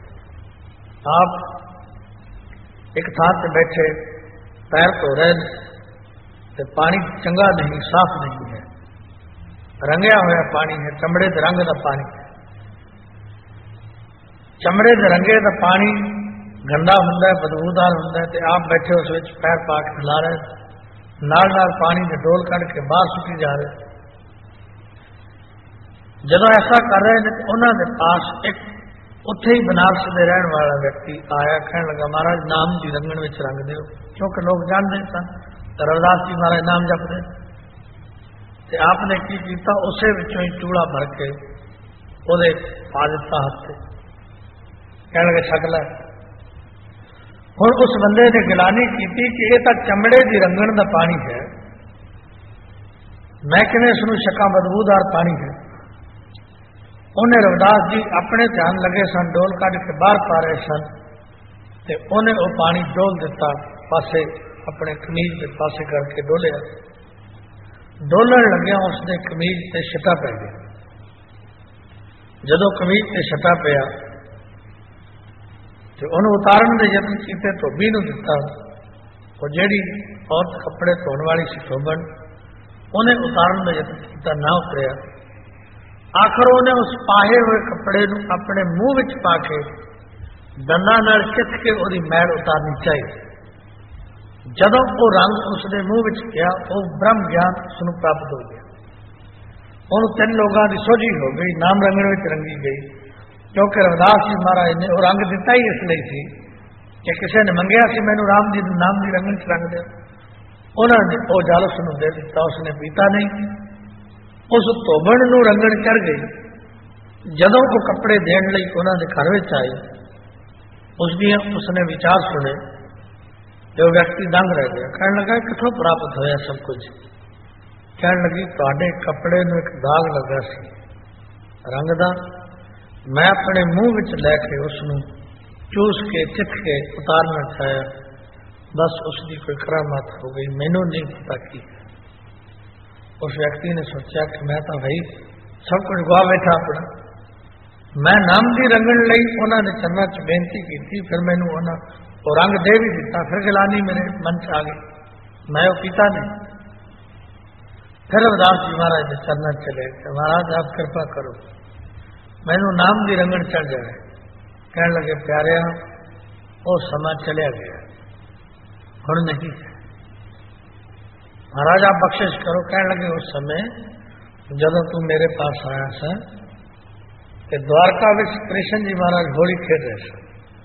Speaker 2: आप एक थां ते बैठे पैर धो रहे तो पानी चंगा नहीं, साफ नहीं है, रंगया होया पानी है, चमड़े के रंग का पानी है। चमड़े के रंगे का पानी गंदा हुंदा है, बदबूदार हुंदा है, तो आप बैठे उस विच पैर पा के हिला रहे, नाल नाल पानी के डोल कढ़ के बाहर सुटी जा रहे। जदों ऐसा कर रहे हैं तो उन्होंने पास एक उत्थे ही बनारस में रहने वाला व्यक्ति आया, कहने लगा महाराज नाम की रंगण में रंग दो, क्योंकि लोग जानते सन रविदास जी महाराज नाम जपते। तो आपने की किया, उसे विचों ही चूड़ा भर के ਉਹਦੇ पा दिता हाथ से, कहने लगे छक लै। हुण उस बंदे ने गिलानी की कि यह तो चमड़े की रंगण का पानी है, मैं किवें इसनूं छका, बदबूदार पानी है। उन्हें रविदास जी अपने ध्यान लगे सन, डोल कढ़ के बाहर पा रहे सन, तो उन्हें वो पानी डोल दिता पासे, अपने कमीज के पासे करके डोलिया। डोलन लग्या उसने कमीज से छटा पै गया। जदों कमीज से छटा पिया तो उन्हें उतारन के यत्न किए, धोबी नूं दिता। वो जिहड़ी औरत कपड़े धोने वाली सी धोबन, उन्हें उतारन का यत्न किया, ना उतरिया। आखिर उन्हें उस पाहे हुए कपड़े नूं अपने मुंह विच पा के दंदां नाल चिथ के उसकी मैल उतारनी चाहिए। जदों वो रंग उसने मुंह विच गया, वो ब्रह्म ज्ञान उसनूं प्राप्त हो गया। उन्होंने तीन लोगों की सोझी हो गई, नाम रंगण विच रंगी गई, क्योंकि रविदास जी महाराज ने वो रंग दिता ही इसलिए सी कि किसी ने मंगया सी मैनू राम जी नाम की रंगण च रंग दे। उन्होंने वो जल उसनूं दे दिता, उसने पीता नहीं। उस धोबण नूं रंगण चढ़ गई। जदों वो कपड़े देण लई उन्होंने घर विच आए, उसदियां उसने विचार सुने, तो व्यक्ति दंग रह गया। कहने लगा किथों प्राप्त होया सब कुछ? कहने लगी तुहाडे कपड़े नूं एक दाग लगा सी रंग दा, मैं अपने मुंह विच लैके उसनूं चूस के चिथ के उतारना चाहया, बस उसकी कोई करामात हो गई, मैनू नहीं पता की। उस व्यक्ति ने सोचा कि मैं तो भाई सब कुछ गवा बैठा अपना, मैं नाम की रंगण लई उन्होंने चरणा च बेनती की, फिर मैनू वो रंग दे भी दिता, फिर गिलानी मेरे मन च आ गई, मैं वो पीता नहीं। फिर रविदास जी महाराज के चरणा चले गए, महाराज आप कृपा करो मैनू नाम की रंगण चढ़ जाए। कहने लगे प्यारे वो समा चलिया गया, हुण नहीं है, महाराज आप बख्शिश करो। कहने लगे उस समय जदों तू मेरे पास आया सा ते द्वारका विच कृष्ण जी महाराज होली खेड रहे थे,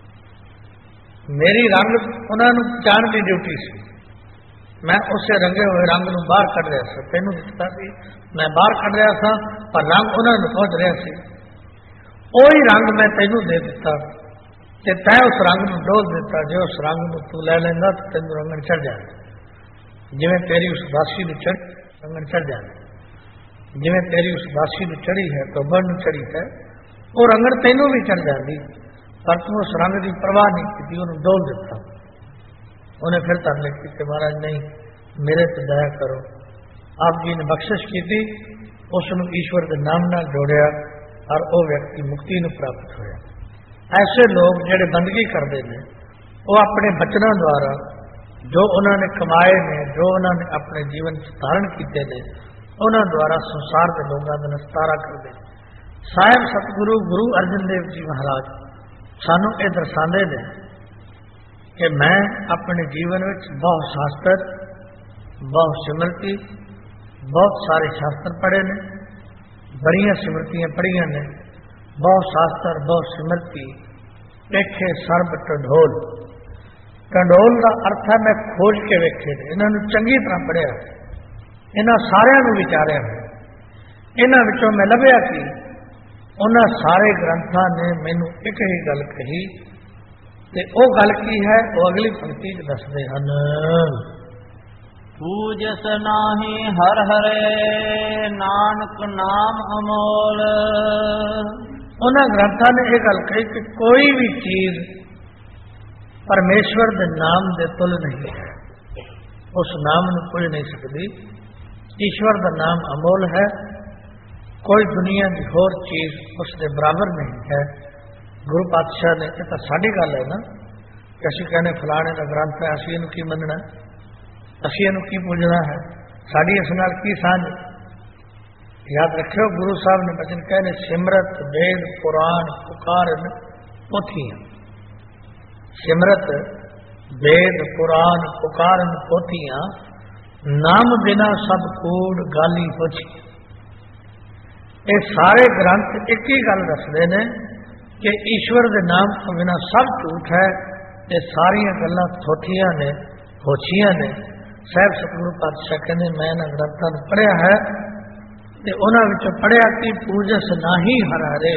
Speaker 2: मेरी रंग उन्होंने जान की ड्यूटी सी, मैं उसे रंगे हुए रंग नूं बाहर कढ़ रहा था, तेनू दिखता सी मैं बाहर कढ़ रहा था, पर रंग उन्होंने पहुंच रहा सी। वही रंग मैं तेनू दे दिता ते तै उस रंग नूं डोल दिता, जो उस रंग नूं तू लै लैंदा तो तेनू रंगण चढ़ जाए, जिवें तेरी उस दासी नूं चढ़ रंगण चढ़ जाए, जिवें तेरी उस दासी नूं चढ़ी है टोबण नूं चढ़ी है, वो रंगण तेनू भी चढ़ जाती, पर तू उस रंग की परवाह नहीं की, उन्होंने डोल दिता। उन्हें फिर तरले की महाराज नहीं मेरे तो दया करो। आप जी ने बख्शिश की थी, उसनूं ईश्वर के नाम नाल जोड़िया और वो व्यक्ति मुक्ति नूं प्राप्त होया। ऐसे लोग जिहड़े बंदगी करते हैं वो अपने बचनों द्वारा जो उन्होंने कमाए ने, जो उन्होंने अपने जीवन धारण किए ने, उन्होंने द्वारा संसार के लोगों का निस्तारा करते। साहिब सतगुरु गुरु अर्जन देव जी महाराज सानू ये दर्शाते हैं कि मैं अपने जीवन में बहुत शास्त्र, बहुत सिमरती, बहुत सारे शास्त्र पढ़े ने, बड़िया सिमरतियां पढ़िया ने, बहुत शास्त्र बहुत सिमरती, वेखे सर्ब टंडोल। टंडोल का अर्थ है मैं खोज के वेखे ने, इन्होंने चंगी तरह पढ़िया, इन्हों सारिया विचारिया है, इन्हों विचों मैं लभ्या कि उन्होंने सारे ग्रंथों ने मैनू एक ही गल कही, ते वो गल की है वो अगली पंक्ति दसते हैं।
Speaker 1: पूजस नाही हर हरे नानक नाम अमोल।
Speaker 2: उन्होंने ग्रंथों ने यह गल कही कि कोई भी चीज परमेश्वर के नाम के तुल नहीं है, उस नाम को कोई नहीं सकती। ईश्वर का नाम अमोल है, कोई दुनिया की होर चीज उसके बराबर नहीं है। गुरु पातशाह ने यह तो साड़ी गल है ना कि असीं कहने फलाने का ग्रंथ है, असीं इहनूं की मनना, असीं इहनूं की पूजना है, साड़ी इस नाल की सांझ। याद रखियो गुरु साहब ने बचन कहने सिमरत वेद पुराण पुकारन पोथियां। सिमरत वेद पुराण पुकारन पोथियां, नाम बिना सब कूड़ गाली होछी। ये सारे ग्रंथ एक ही गल दसदे ने कि ईश्वर के नाम तो बिना सब झूठ है, ये सारिया गल्लां थोथियां ने, होछियां ने। साहिब सतगुरु पातशाह कहने मैं इन्हां ग्रंथां नूं पढ़िया है ते उन्हां विचों पढ़िया कि पूजस नाही हर हरे।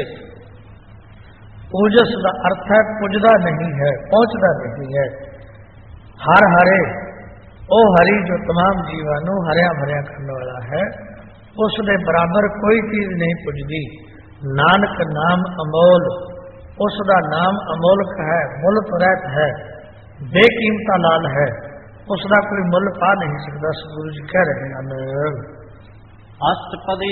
Speaker 2: पूजस का अर्थ है पुजदा नहीं है, पहुंचदा नहीं है। हर हरे ओ हरि जो तमाम जीवां नूं हरिया भरिया करने वाला है, उसके बराबर कोई चीज नहीं पुजदी। नानक नाम अमोल, उसका नाम अमोलक है, मुल तो रहत है, बेकीमता लाल है, उसका कोई मुल पा नहीं सकता। गुरु जी कह रहे हैं
Speaker 1: अष्टपदी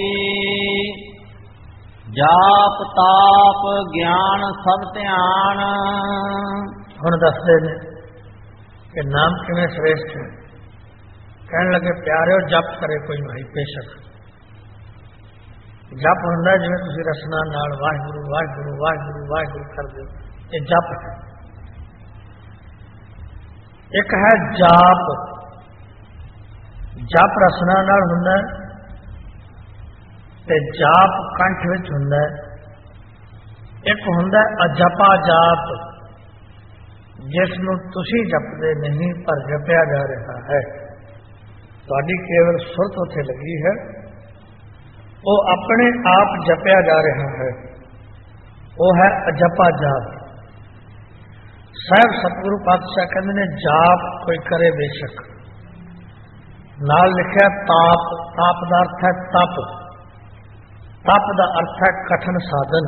Speaker 1: जाप ताप ज्ञान सब ध्यान।
Speaker 2: हुण दसदे ने कि नाम किवें श्रेष्ठ है। कहने लगे प्यारे जप करे कोई भाई बेशक जप होंदा जिवें तुसीं रसना नाल वाहिगुरू वाहिगुरू वाहिगुरू वाहिगुरू कर दो, ये जप है। एक है जाप, जप रसना नाल हुंदा ते जाप कंठ विच हुंदा। एक हुंदा अजपा जाप, जिसनूं तुसीं जपदे नहीं पर जपिया जा रहा है, तुहाडी केवल सुरत उत्थे लगी है, वो अपने आप जपया जा रहा है, वो है अजपा जाप। साहब सतगुरु पातशाह कहते ने जाप कोई करे बेशक, नाल लिखा ताप, ताप का अर्थ है तप, तप का अर्थ है कठिन साधन।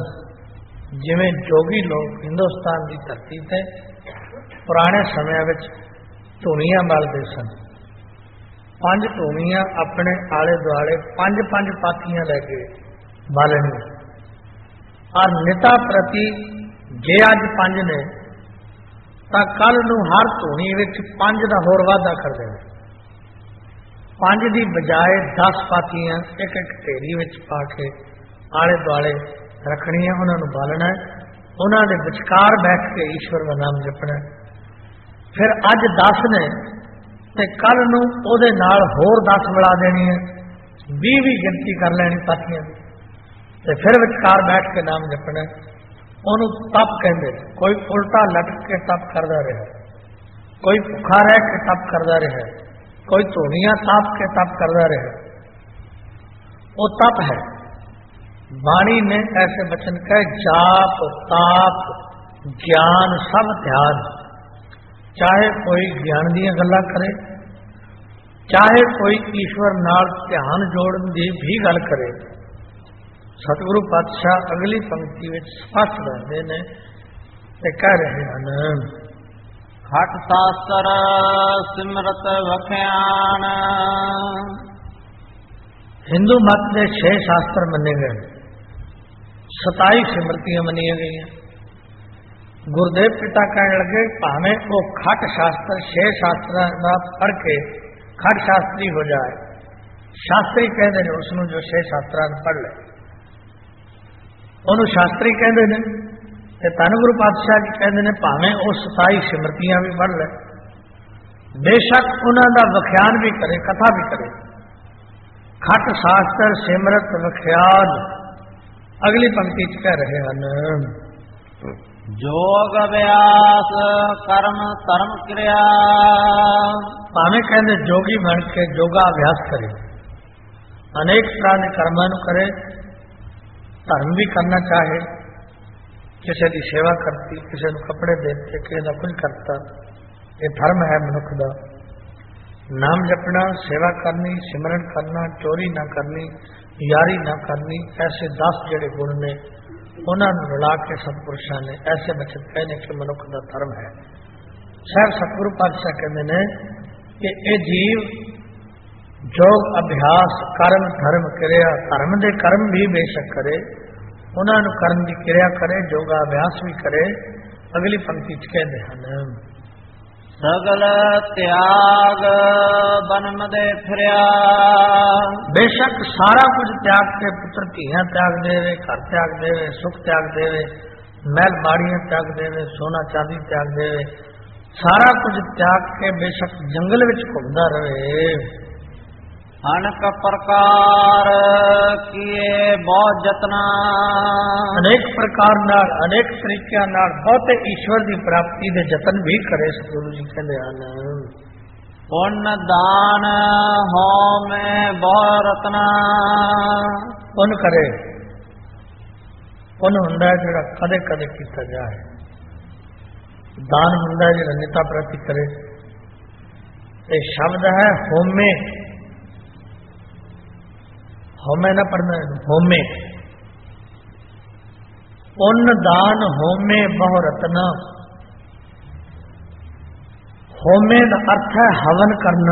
Speaker 2: जिवें जोगी लोग हिंदुस्तान की धरती से पुराने समय में ਧੂਣੀਆਂ ਬਲਦੇ ਸਨ। ਪੰਜ ਧੂਣੀਆਂ ਆਪਣੇ ਆਲੇ ਦੁਆਲੇ ਪੰਜ ਪੰਜ ਪਾਥੀਆਂ ਲੈ ਕੇ ਬਾਲਣੀਆਂ। ਔਰ ਨਿਤਾ ਪ੍ਰਤੀ ਜੇ ਅੱਜ ਪੰਜ ਨੇ ਤਾਂ ਕੱਲ ਨੂੰ ਹਰ ਧੂਣੀ ਵਿੱਚ ਪੰਜ ਦਾ ਹੋਰ ਵਾਧਾ ਕਰ ਦੇਣਾ। ਪੰਜ ਦੀ ਬਜਾਏ ਦਸ ਪਾਥੀਆਂ ਇੱਕ ਇੱਕ ਢੇਰੀ ਵਿੱਚ ਪਾ ਕੇ ਆਲੇ ਦੁਆਲੇ ਰੱਖਣੀਆਂ, ਉਹਨਾਂ ਨੂੰ ਬਾਲਣਾ, ਉਹਨਾਂ ਦੇ ਵਿਚਕਾਰ ਬੈਠ ਕੇ ਈਸ਼ਵਰ ਦਾ ਨਾਮ ਜਪਣਾ। ਫਿਰ ਅੱਜ ਦਸ ਨੇ ਤੇ ਕੱਲ ਨੂੰ ਉਹਦੇ ਨਾਲ ਹੋਰ ਦਸ ਮਿਲਾ ਦੇਣੀ ਹੈ, ਵੀਹ ਵੀ ਗਿਣਤੀ ਕਰ ਲੈਣੀ ਪਾਥੀਆਂ ਦੀ, ਤੇ ਫਿਰ ਵਿਚਕਾਰ ਬੈਠ ਕੇ ਨਾਮ ਜਪਣਾ। ਉਹਨੂੰ ਤਪ ਕਹਿੰਦੇ। ਕੋਈ ਉਲਟਾ ਲਟਕ ਕੇ ਤਪ ਕਰਦਾ ਰਿਹਾ, ਕੋਈ ਭੁੱਖਾ ਰਹਿ ਕੇ ਤਪ ਕਰਦਾ ਰਿਹਾ, ਕੋਈ ਧੂਣੀਆਂ ਤਾਪ ਕੇ ਤਪ ਕਰਦਾ ਰਿਹਾ, ਉਹ ਤਪ ਹੈ। ਬਾਣੀ ਨੇ ऐसे वचन कहे, जाप ताप ज्ञान सब ध्यान। चाहे कोई ज्ञान ਦੀਆਂ ਗੱਲਾਂ ਕਰੇ, ਚਾਹੇ ਕੋਈ ਈਸ਼ਵਰ ਨਾਲ ਧਿਆਨ ਜੋੜਨ ਦੀ ਵੀ ਗੱਲ ਕਰੇ। ਸਤਿਗੁਰੂ ਪਾਤਸ਼ਾਹ ਅਗਲੀ ਪੰਕਤੀ ਵਿੱਚ ਸਪਸ਼ਟ ਦੱਸਦੇ ਨੇ ਤੇ ਕਹਿ ਰਹੇ ਹਨ,
Speaker 1: ਖਟ ਸ਼ਾਸਤਰ ਸਿਮਰਤ ਵਖਿਆਨ।
Speaker 2: ਹਿੰਦੂ ਮਤ ਦੇ ਛੇ ਸ਼ਾਸਤਰ ਮੰਨੇ ਗਏ, ਸਤਾਈ ਸਿਮਰਤੀਆਂ ਮੰਨੀਆਂ ਗਈਆਂ। ਗੁਰਦੇਵ ਪਿਤਾ ਕਹਿਣ ਲੱਗੇ, ਭਾਵੇਂ ਉਹ ਖਟ ਸ਼ਾਸਤਰ ਛੇ ਸ਼ਾਸਤਰਾਂ ਦਾ ਪੜ੍ਹ ਕੇ ਖਟ ਸ਼ਾਸਤਰੀ ਹੋ ਜਾਏ, ਸ਼ਾਸਤਰੀ ਕਹਿੰਦੇ ਨੇ ਉਸ ਨੂੰ ਜੋ ਛੇ ਸ਼ਾਸਤਰਾਂ ਨੂੰ ਪੜ੍ਹ ਲੈ, ਉਹਨੂੰ ਸ਼ਾਸਤਰੀ ਕਹਿੰਦੇ ਨੇ। ਤੇ ਧੰਨ ਗੁਰੂ ਪਾਤਸ਼ਾਹ ਜੀ ਕਹਿੰਦੇ ਨੇ, ਭਾਵੇਂ ਉਹ ਸਤਾਈ ਸਿਮਰਤੀਆਂ ਵੀ ਪੜ੍ਹ ਲੈ, ਬੇਸ਼ੱਕ ਉਹਨਾਂ ਦਾ ਵਿਖਿਆਨ ਵੀ ਕਰੇ, ਕਥਾ ਵੀ ਕਰੇ। ਖਟ ਸ਼ਾਸਤਰ ਸਿਮਰਤ ਵਿਖਿਆਨ। ਅਗਲੀ ਪੰਕਤੀ ਚ ਕਹਿ ਰਹੇ ਹਨ,
Speaker 1: ਜੋਗ ਅਭਿਆਸ ਕਰਮ ਧਰਮ ਕਿਰਿਆ।
Speaker 2: ਭਾਵੇਂ ਕਹਿੰਦੇ ਜੋਗੀ ਬਣ ਕੇ ਜੋਗਾ ਅਭਿਆਸ ਕਰੇ, ਅਨੇਕ ਤਰ੍ਹਾਂ ਦੇ ਕਰਮਾਂ ਨੂੰ ਕਰੇ, ਧਰਮ ਵੀ ਕਰਨਾ ਚਾਹੇ, ਕਿਸੇ ਦੀ ਸੇਵਾ ਕਰਤੀ, ਕਿਸੇ ਨੂੰ ਕੱਪੜੇ ਦੇ ਦਿੱਤੇ, ਕਿਸੇ ਦਾ ਕੁਝ ਕਰਤਾ, ਇਹ ਧਰਮ ਹੈ ਮਨੁੱਖ ਦਾ। ਨਾਮ ਜਪਣਾ, ਸੇਵਾ ਕਰਨੀ, ਸਿਮਰਨ ਕਰਨਾ, ਚੋਰੀ ਨਾ ਕਰਨੀ, ਯਾਰੀ ਨਾ ਕਰਨੀ, ਐਸੇ ਦਸ ਜਿਹੜੇ ਗੁਣ ਨੇ ਉਹਨਾਂ ਨੂੰ ਰਲਾ ਕੇ ਸਤਿਪੁਰਸ਼ਾਂ ਨੇ ਐਸੇ ਬਚਨ ਕਹੇ ਨੇ ਕਿ ਮਨੁੱਖ ਦਾ ਧਰਮ ਹੈ। ਸਾਹਿਬ ਸਤਿਗੁਰੂ ਪਾਤਸ਼ਾਹ ਕਹਿੰਦੇ ਨੇ ਕਿ ਇਹ ਜੀਵ ਜੋਗ ਅਭਿਆਸ ਕਰਮ ਧਰਮ ਕਿਰਿਆ, ਧਰਮ ਦੇ ਕਰਮ ਵੀ ਬੇਸ਼ੱਕ ਕਰੇ, ਉਹਨਾਂ ਨੂੰ ਕਰਨ ਦੀ ਕਿਰਿਆ ਕਰੇ, ਜੋਗਾ ਅਭਿਆਸ ਵੀ ਕਰੇ। ਅਗਲੀ ਪੰਕਤੀ ਚ ਕਹਿੰਦੇ ਹਨ,
Speaker 1: ਸਗਲ ਤਿਆਗ ਬਨਮ ਦੇ ਫਿਰਿਆ।
Speaker 2: ਬੇਸ਼ੱਕ ਸਾਰਾ ਕੁਝ ਤਿਆਗ ਕੇ ਪੁੱਤਰ ਧੀਆਂ ਤਿਆਗ ਦੇਵੇ, ਘਰ ਤਿਆਗ ਦੇਵੇ, ਸੁਖ ਤਿਆਗ ਦੇਵੇ, ਮਹਿਲ ਬਾੜੀਆਂ ਤਿਆਗ ਦੇਵੇ, ਸੋਨਾ ਚਾਂਦੀ ਤਿਆਗ ਦੇਵੇ, ਸਾਰਾ ਕੁਝ ਤਿਆਗ ਕੇ ਬੇਸ਼ੱਕ ਜੰਗਲ ਵਿੱਚ ਘੁੰਮਦਾ ਰਹੇ।
Speaker 1: ਅਨਕ ਪ੍ਰਕਾਰ ਕੀਏ ਬਹੁਤ ਜਤਨਾ।
Speaker 2: ਅਨੇਕ ਪ੍ਰਕਾਰ ਨਾਲ, ਅਨੇਕ ਤਰੀਕਿਆਂ ਨਾਲ ਬਹੁਤੇ ਈਸ਼ਵਰ ਦੀ ਪ੍ਰਾਪਤੀ ਦੇ ਯਤਨ ਵੀ ਕਰੇ। ਸਤਿਗੁਰੂ ਜੀ ਕਹਿੰਦੇ ਹਨ,
Speaker 1: ਪੁੰਨ ਦਾਨ ਹੋਮੈ ਬਹੁ ਰਤਨਾ।
Speaker 2: ਪੁੰਨ ਕਰੇ, ਪੁੰਨ ਹੁੰਦਾ ਜਿਹੜਾ ਕਦੇ ਕਦੇ ਕੀਤਾ ਜਾਏ, ਦਾਨ ਹੁੰਦਾ ਜਿਹੜਾ ਨਿਤਾ ਪ੍ਰਤੀ ਕਰੇ। ਇਹ ਸ਼ਬਦ ਹੈ ਹੋਮੇ, ਹੋਮੇ ਨਾ ਪੜਨਾ, ਹੋਮੇ। ਪੁੰਨ ਦਾਨ ਹੋਮੇ ਬਹੁ ਰਤਨਾ। ਹੋਮੇ ਦਾ ਅਰਥ ਹੈ ਹਵਨ ਕਰਨਾ।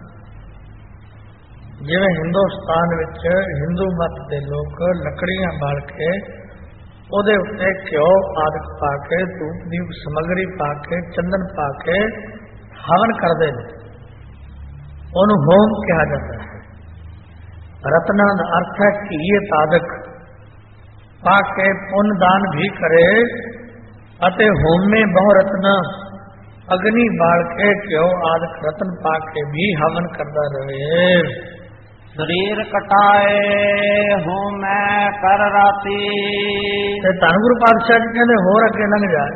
Speaker 2: ਜਿਵੇਂ ਹਿੰਦੁਸਤਾਨ ਵਿੱਚ ਹਿੰਦੂ ਮਤ ਦੇ ਲੋਕ ਲੱਕੜੀਆਂ ਬਾਲ ਕੇ ਉਹਦੇ ਉੱਤੇ ਘਿਓ ਆਦਿ ਪਾ ਕੇ, ਧੂਪ ਦੀ ਸਮੱਗਰੀ ਪਾ ਕੇ, ਚੰਦਨ ਪਾ ਕੇ ਹਵਨ ਕਰਦੇ ਨੇ, ਉਹਨੂੰ ਹੋਮ ਕਿਹਾ ਜਾਂਦਾ ਹੈ। ਰਤਨਾ ਦਾ ਅਰਥ ਹੈ ਘੀ ਤਾਦਕ ਪਾ ਕੇ ਪੁੰਨ ਦਾਨ ਵੀ ਕਰੇ ਅਤੇ ਹੋਮੇ ਬਹੁ ਰਤਨਾ, ਅਗਨੀ ਬਾਲ ਕੇ ਘਿਓ ਆਦਿਕ ਰਤਨ ਪਾ ਕੇ ਵੀ ਹਵਨ ਕਰਦਾ ਰਹੇ।
Speaker 1: ਸਰੀਰ ਕਟਾਏ ਹੋਮੈ ਕਰ ਰਾਤੀ।
Speaker 2: ਤੇ ਧੰਨ ਗੁਰੂ ਪਾਤਸ਼ਾਹ ਜੀ ਕਹਿੰਦੇ ਹੋਰ ਅੱਗੇ ਲੰਘ ਜਾਏ,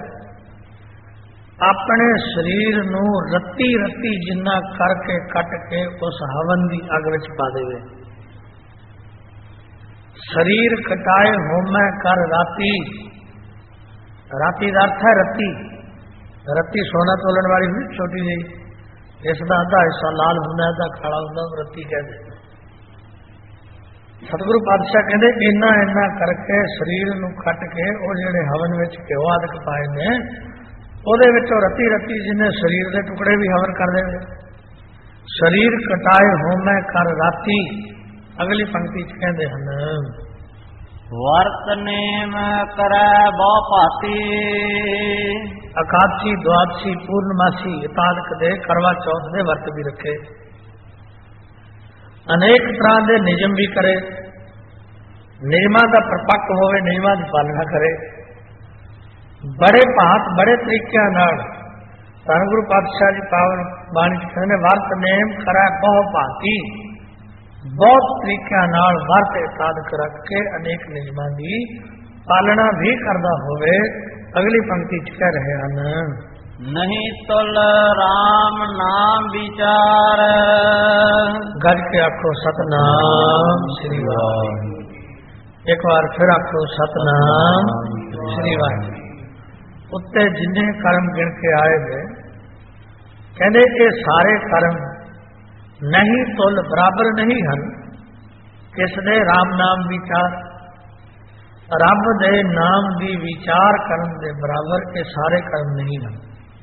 Speaker 2: ਆਪਣੇ ਸਰੀਰ ਨੂੰ ਰੱਤੀ ਰੱਤੀ ਜਿੰਨਾ ਕਰਕੇ ਕੱਟ ਕੇ ਉਸ ਹਵਨ ਦੀ ਅੱਗ ਵਿੱਚ ਪਾ ਦੇਵੇ। ਸਰੀਰ ਕਟਾਏ ਹੋਮੈ ਕਰ ਰਾਤੀ। ਰਾਤੀ ਦਾ ਅਰਥ ਹੈ ਰੱਤੀ। ਰੱਤੀ ਸੋਨਾ ਤੋਲਣ ਵਾਲੀ ਵੀ ਛੋਟੀ ਜਿਹੀ, ਇਸ ਦਾ ਅੱਧਾ ਹਿੱਸਾ ਲਾਲ ਹੁੰਦਾ, ਅੱਧਾ ਕਾਲਾ ਹੁੰਦਾ, ਰੱਤੀ ਕਹਿੰਦੇ। ਸਤਿਗੁਰੂ ਪਾਤਸ਼ਾਹ ਕਹਿੰਦੇ ਇੰਨਾ ਇੰਨਾ ਕਰਕੇ ਸਰੀਰ ਨੂੰ ਕੱਟ ਕੇ ਉਹ ਜਿਹੜੇ ਹਵਨ ਵਿੱਚ ਘਿਓ ਆਦਿਕ ਪਾਏ ਨੇ ਉਹਦੇ ਵਿੱਚੋਂ ਰਤੀ ਰਤੀ ਜਿਹਨੇ ਸਰੀਰ ਦੇ ਟੁਕੜੇ ਵੀ ਹਵਨ ਕਰ ਦੇਵੇ। ਸਰੀਰ ਕਟਾਏ ਹੋਮੈ ਕਰ ਰਾਤੀ, ਅਗਲੀ ਪੰਕਤੀ ਚ ਕਹਿੰਦੇ ਹਨ
Speaker 1: ਵਰਤ ਨੇਮ ਕਰੈ ਬਹੁ ਭਾਤੀ,
Speaker 2: ਅਕਾਦਸ਼ੀ ਦੁਆਦਸ਼ੀ ਪੂਰਨਮਾਸੀ ਇਤਾਦਕ ਦੇ ਕਰਵਾ ਚੌਥ ਦੇ ਵਰਤ ਵੀ ਰੱਖੇ। ਅਨੇਕ ਤਰ੍ਹਾਂ ਦੇ ਨਿਯਮ ਵੀ ਕਰੇ, ਨਿਯਮਾਂ ਦਾ ਪ੍ਰਪੱਕ ਹੋਵੇ, ਨਿਯਮਾਂ ਦੀ ਪਾਲਣਾ ਕਰੇ। ਬੜੇ ਭਾਂਤ ਬੜੇ ਤਰੀਕਿਆਂ ਨਾਲ ਧੰਨ ਗੁਰੂ ਪਾਤਸ਼ਾਹ ਜੀ ਪਾਵਨ ਬਾਣੀ ਚ ਕਹਿੰਦੇ ਵਰਤ ਨੇਮ ਕਰੈ ਬਹੁ ਭਾਂਤੀ, ਬਹੁਤ ਤਰੀਕਿਆਂ ਨਾਲ ਵਰਤ ਇਤਾਦਕ ਰੱਖ ਕੇ ਅਨੇਕ ਨਿਯਮਾਂ ਦੀ ਪਾਲਣਾ ਵੀ ਕਰਦਾ ਹੋਵੇ। ਅਗਲੀ ਪੰਕਤੀ ਚ ਕਹਿ ਰਹੇ ਹਨ
Speaker 1: ਨਹੀਂ ਤੁਲ ਰਾਮ ਨਾਮ ਵਿਚਾਰ,
Speaker 2: ਗੱਜ ਕੇ ਆਖੋ ਸਤਨਾਮ ਸ੍ਰੀ ਵਾਹਿਗੁਰੂ। ਇੱਕ ਵਾਰ ਫਿਰ ਆਖੋ ਸਤਨਾਮ ਸ੍ਰੀ ਵਾਹਿਗੁਰੂ। ਉੱਤੇ ਜਿੰਨੇ ਕਰਮ ਗਿਣ ਕੇ ਆਏ ਨੇ ਕਹਿੰਦੇ ਇਹ ਸਾਰੇ ਕਰਮ ਨਹੀਂ ਤੁਲ ਬਰਾਬਰ ਨਹੀਂ ਹਨ। ਕਿਸ ਦੇ ਰਾਮ ਨਾਮ ਵਿਚਾਰ, ਰੱਬ ਦੇ ਨਾਮ ਦੀ ਵਿਚਾਰ ਕਰਨ ਦੇ ਬਰਾਬਰ ਇਹ ਸਾਰੇ ਕਰਮ ਨਹੀਂ ਹਨ।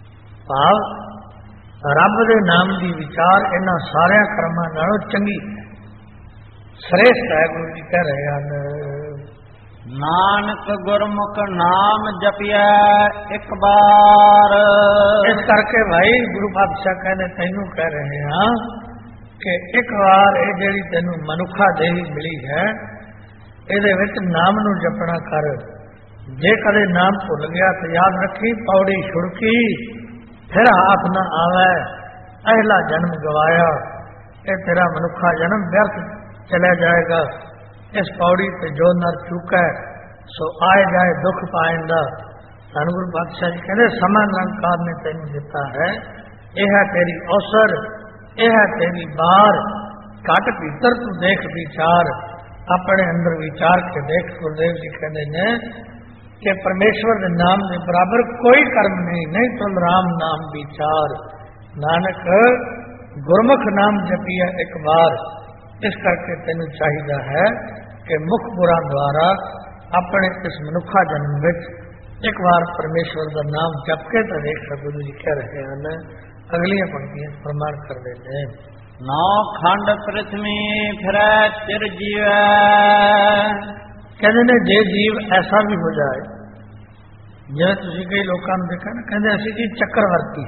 Speaker 2: ਭਾਵ ਰੱਬ ਦੇ ਨਾਮ ਦੀ ਵਿਚਾਰ ਇਹਨਾਂ ਸਾਰਿਆਂ ਕਰਮਾਂ ਨਾਲੋਂ ਚੰਗੀ ਹੈ, ਸ੍ਰੇਸ਼ਟ ਹੈ। ਗੁਰੂ ਜੀ ਕਹਿ ਰਹੇ ਹਨ
Speaker 1: ਨਾਨਕ ਗੁਰਮੁਖ ਨਾਮ ਜਪਿਆ ਇੱਕ ਬਾਰ।
Speaker 2: ਇਸ ਕਰਕੇ ਭਾਈ ਗੁਰੂ ਪਾਤਸ਼ਾਹ ਕਹਿੰਦੇ ਤੈਨੂੰ ਕਹਿ ਰਹੇ ਹਾਂ ਕਿ ਇੱਕ ਵਾਰ ਇਹ ਜਿਹੜੀ ਤੈਨੂੰ ਮਨੁੱਖਾ ਦੇਹੀ ਮਿਲੀ ਹੈ ਇਹਦੇ ਵਿੱਚ ਨਾਮ ਨੂੰ ਜਪਣਾ ਕਰ। ਜੇ ਕਦੇ ਨਾਮ ਭੁੱਲ ਗਿਆ ਤਾਂ ਯਾਦ ਰੱਖੀ ਪੌੜੀ ਛੁੜਕੀ ਫਿਰ ਹੱਥ ਨਾ ਆਵੇ, ਅਹਿਲਾ ਜਨਮ ਗਵਾਇਆ। ਇਹ ਤੇਰਾ ਮਨੁੱਖਾ ਜਨਮ ਵਿਅਰਥ ਚਲਾ ਜਾਏਗਾ। ਇਸ ਪੌੜੀ ਤੇ ਜੋ ਨਰ ਚੁੱਕਾ ਸੋ ਆਏ ਜਾਏ ਦੁੱਖ ਪਾਇੰਦਾ। ਧੰਨ ਗੁਰੂ ਪਾਤਸ਼ਾਹ ਜੀ ਕਹਿੰਦੇ ਸਮਾਂ ਨਿਰੰਕਾਰ ਨੇ ਤੈਨੂੰ ਦਿੱਤਾ ਹੈ, ਇਹ ਹੈ ਤੇਰੀ ਅਵਸਰ, ਇਹ ਹੈ ਤੇਰੀ ਬਾਰ। ਘਟ ਭੀਤਰ ਤੂੰ ਦੇਖ ਵਿਚਾਰ, ਆਪਣੇ ਅੰਦਰ ਵਿਚਾਰ ਕੇ ਦੇਖ। ਗੁਰਦੇਵ ਜੀ ਕਹਿੰਦੇ ਨੇ ਕਿ ਪਰਮੇਸ਼ਵਰ ਦੇ ਨਾਮ ਦੇ ਬਰਾਬਰ ਕੋਈ ਕਰਮ ਨਹੀਂ, ਨਹੀਂ ਤੁਲ ਰਾਮ ਨਾਮ ਵਿਚਾਰ। ਨਾਨਕ ਗੁਰਮੁਖ ਨਾਮ ਜਪੀਆ ਇੱਕ ਵਾਰ। ਇਸ ਕਰਕੇ ਤੈਨੂੰ ਚਾਹੀਦਾ ਹੈ ਕਿ ਮੁਖ ਪੁਰਾਂ ਦੁਆਰਾ ਆਪਣੇ ਇਸ ਮਨੁੱਖਾ ਜਨਮ ਵਿੱਚ ਇੱਕ ਵਾਰ ਪਰਮੇਸ਼ਵਰ ਦਾ ਨਾਮ ਜਪ ਕੇ ਤਾਂ ਦੇਖ। ਗੁਰੂ ਜੀ ਕਹਿ ਰਹੇ ਹਨ ਅਗਲੀਆਂ ਪੰਕਤੀਆਂ ਪ੍ਰਮਾਣ ਕਰਦੇ ਨੇ
Speaker 1: ਨੌ ਖੰਡ ਪ੍ਰਿਥਵੀ ਫਿਰੈ ਚਿਰ ਜੀਵੈ।
Speaker 2: ਕਹਿੰਦੇ ਨੇ ਜੇ ਜੀਵ ਐਸਾ ਵੀ ਹੋ ਜਾਏ, ਜਿਵੇਂ ਤੁਸੀਂ ਕਈ ਲੋਕਾਂ ਨੂੰ ਦੇਖਿਆ ਨਾ, ਕਹਿੰਦੇ ਅਸੀਂ ਜੀ ਚੱਕਰਵਰਤੀ।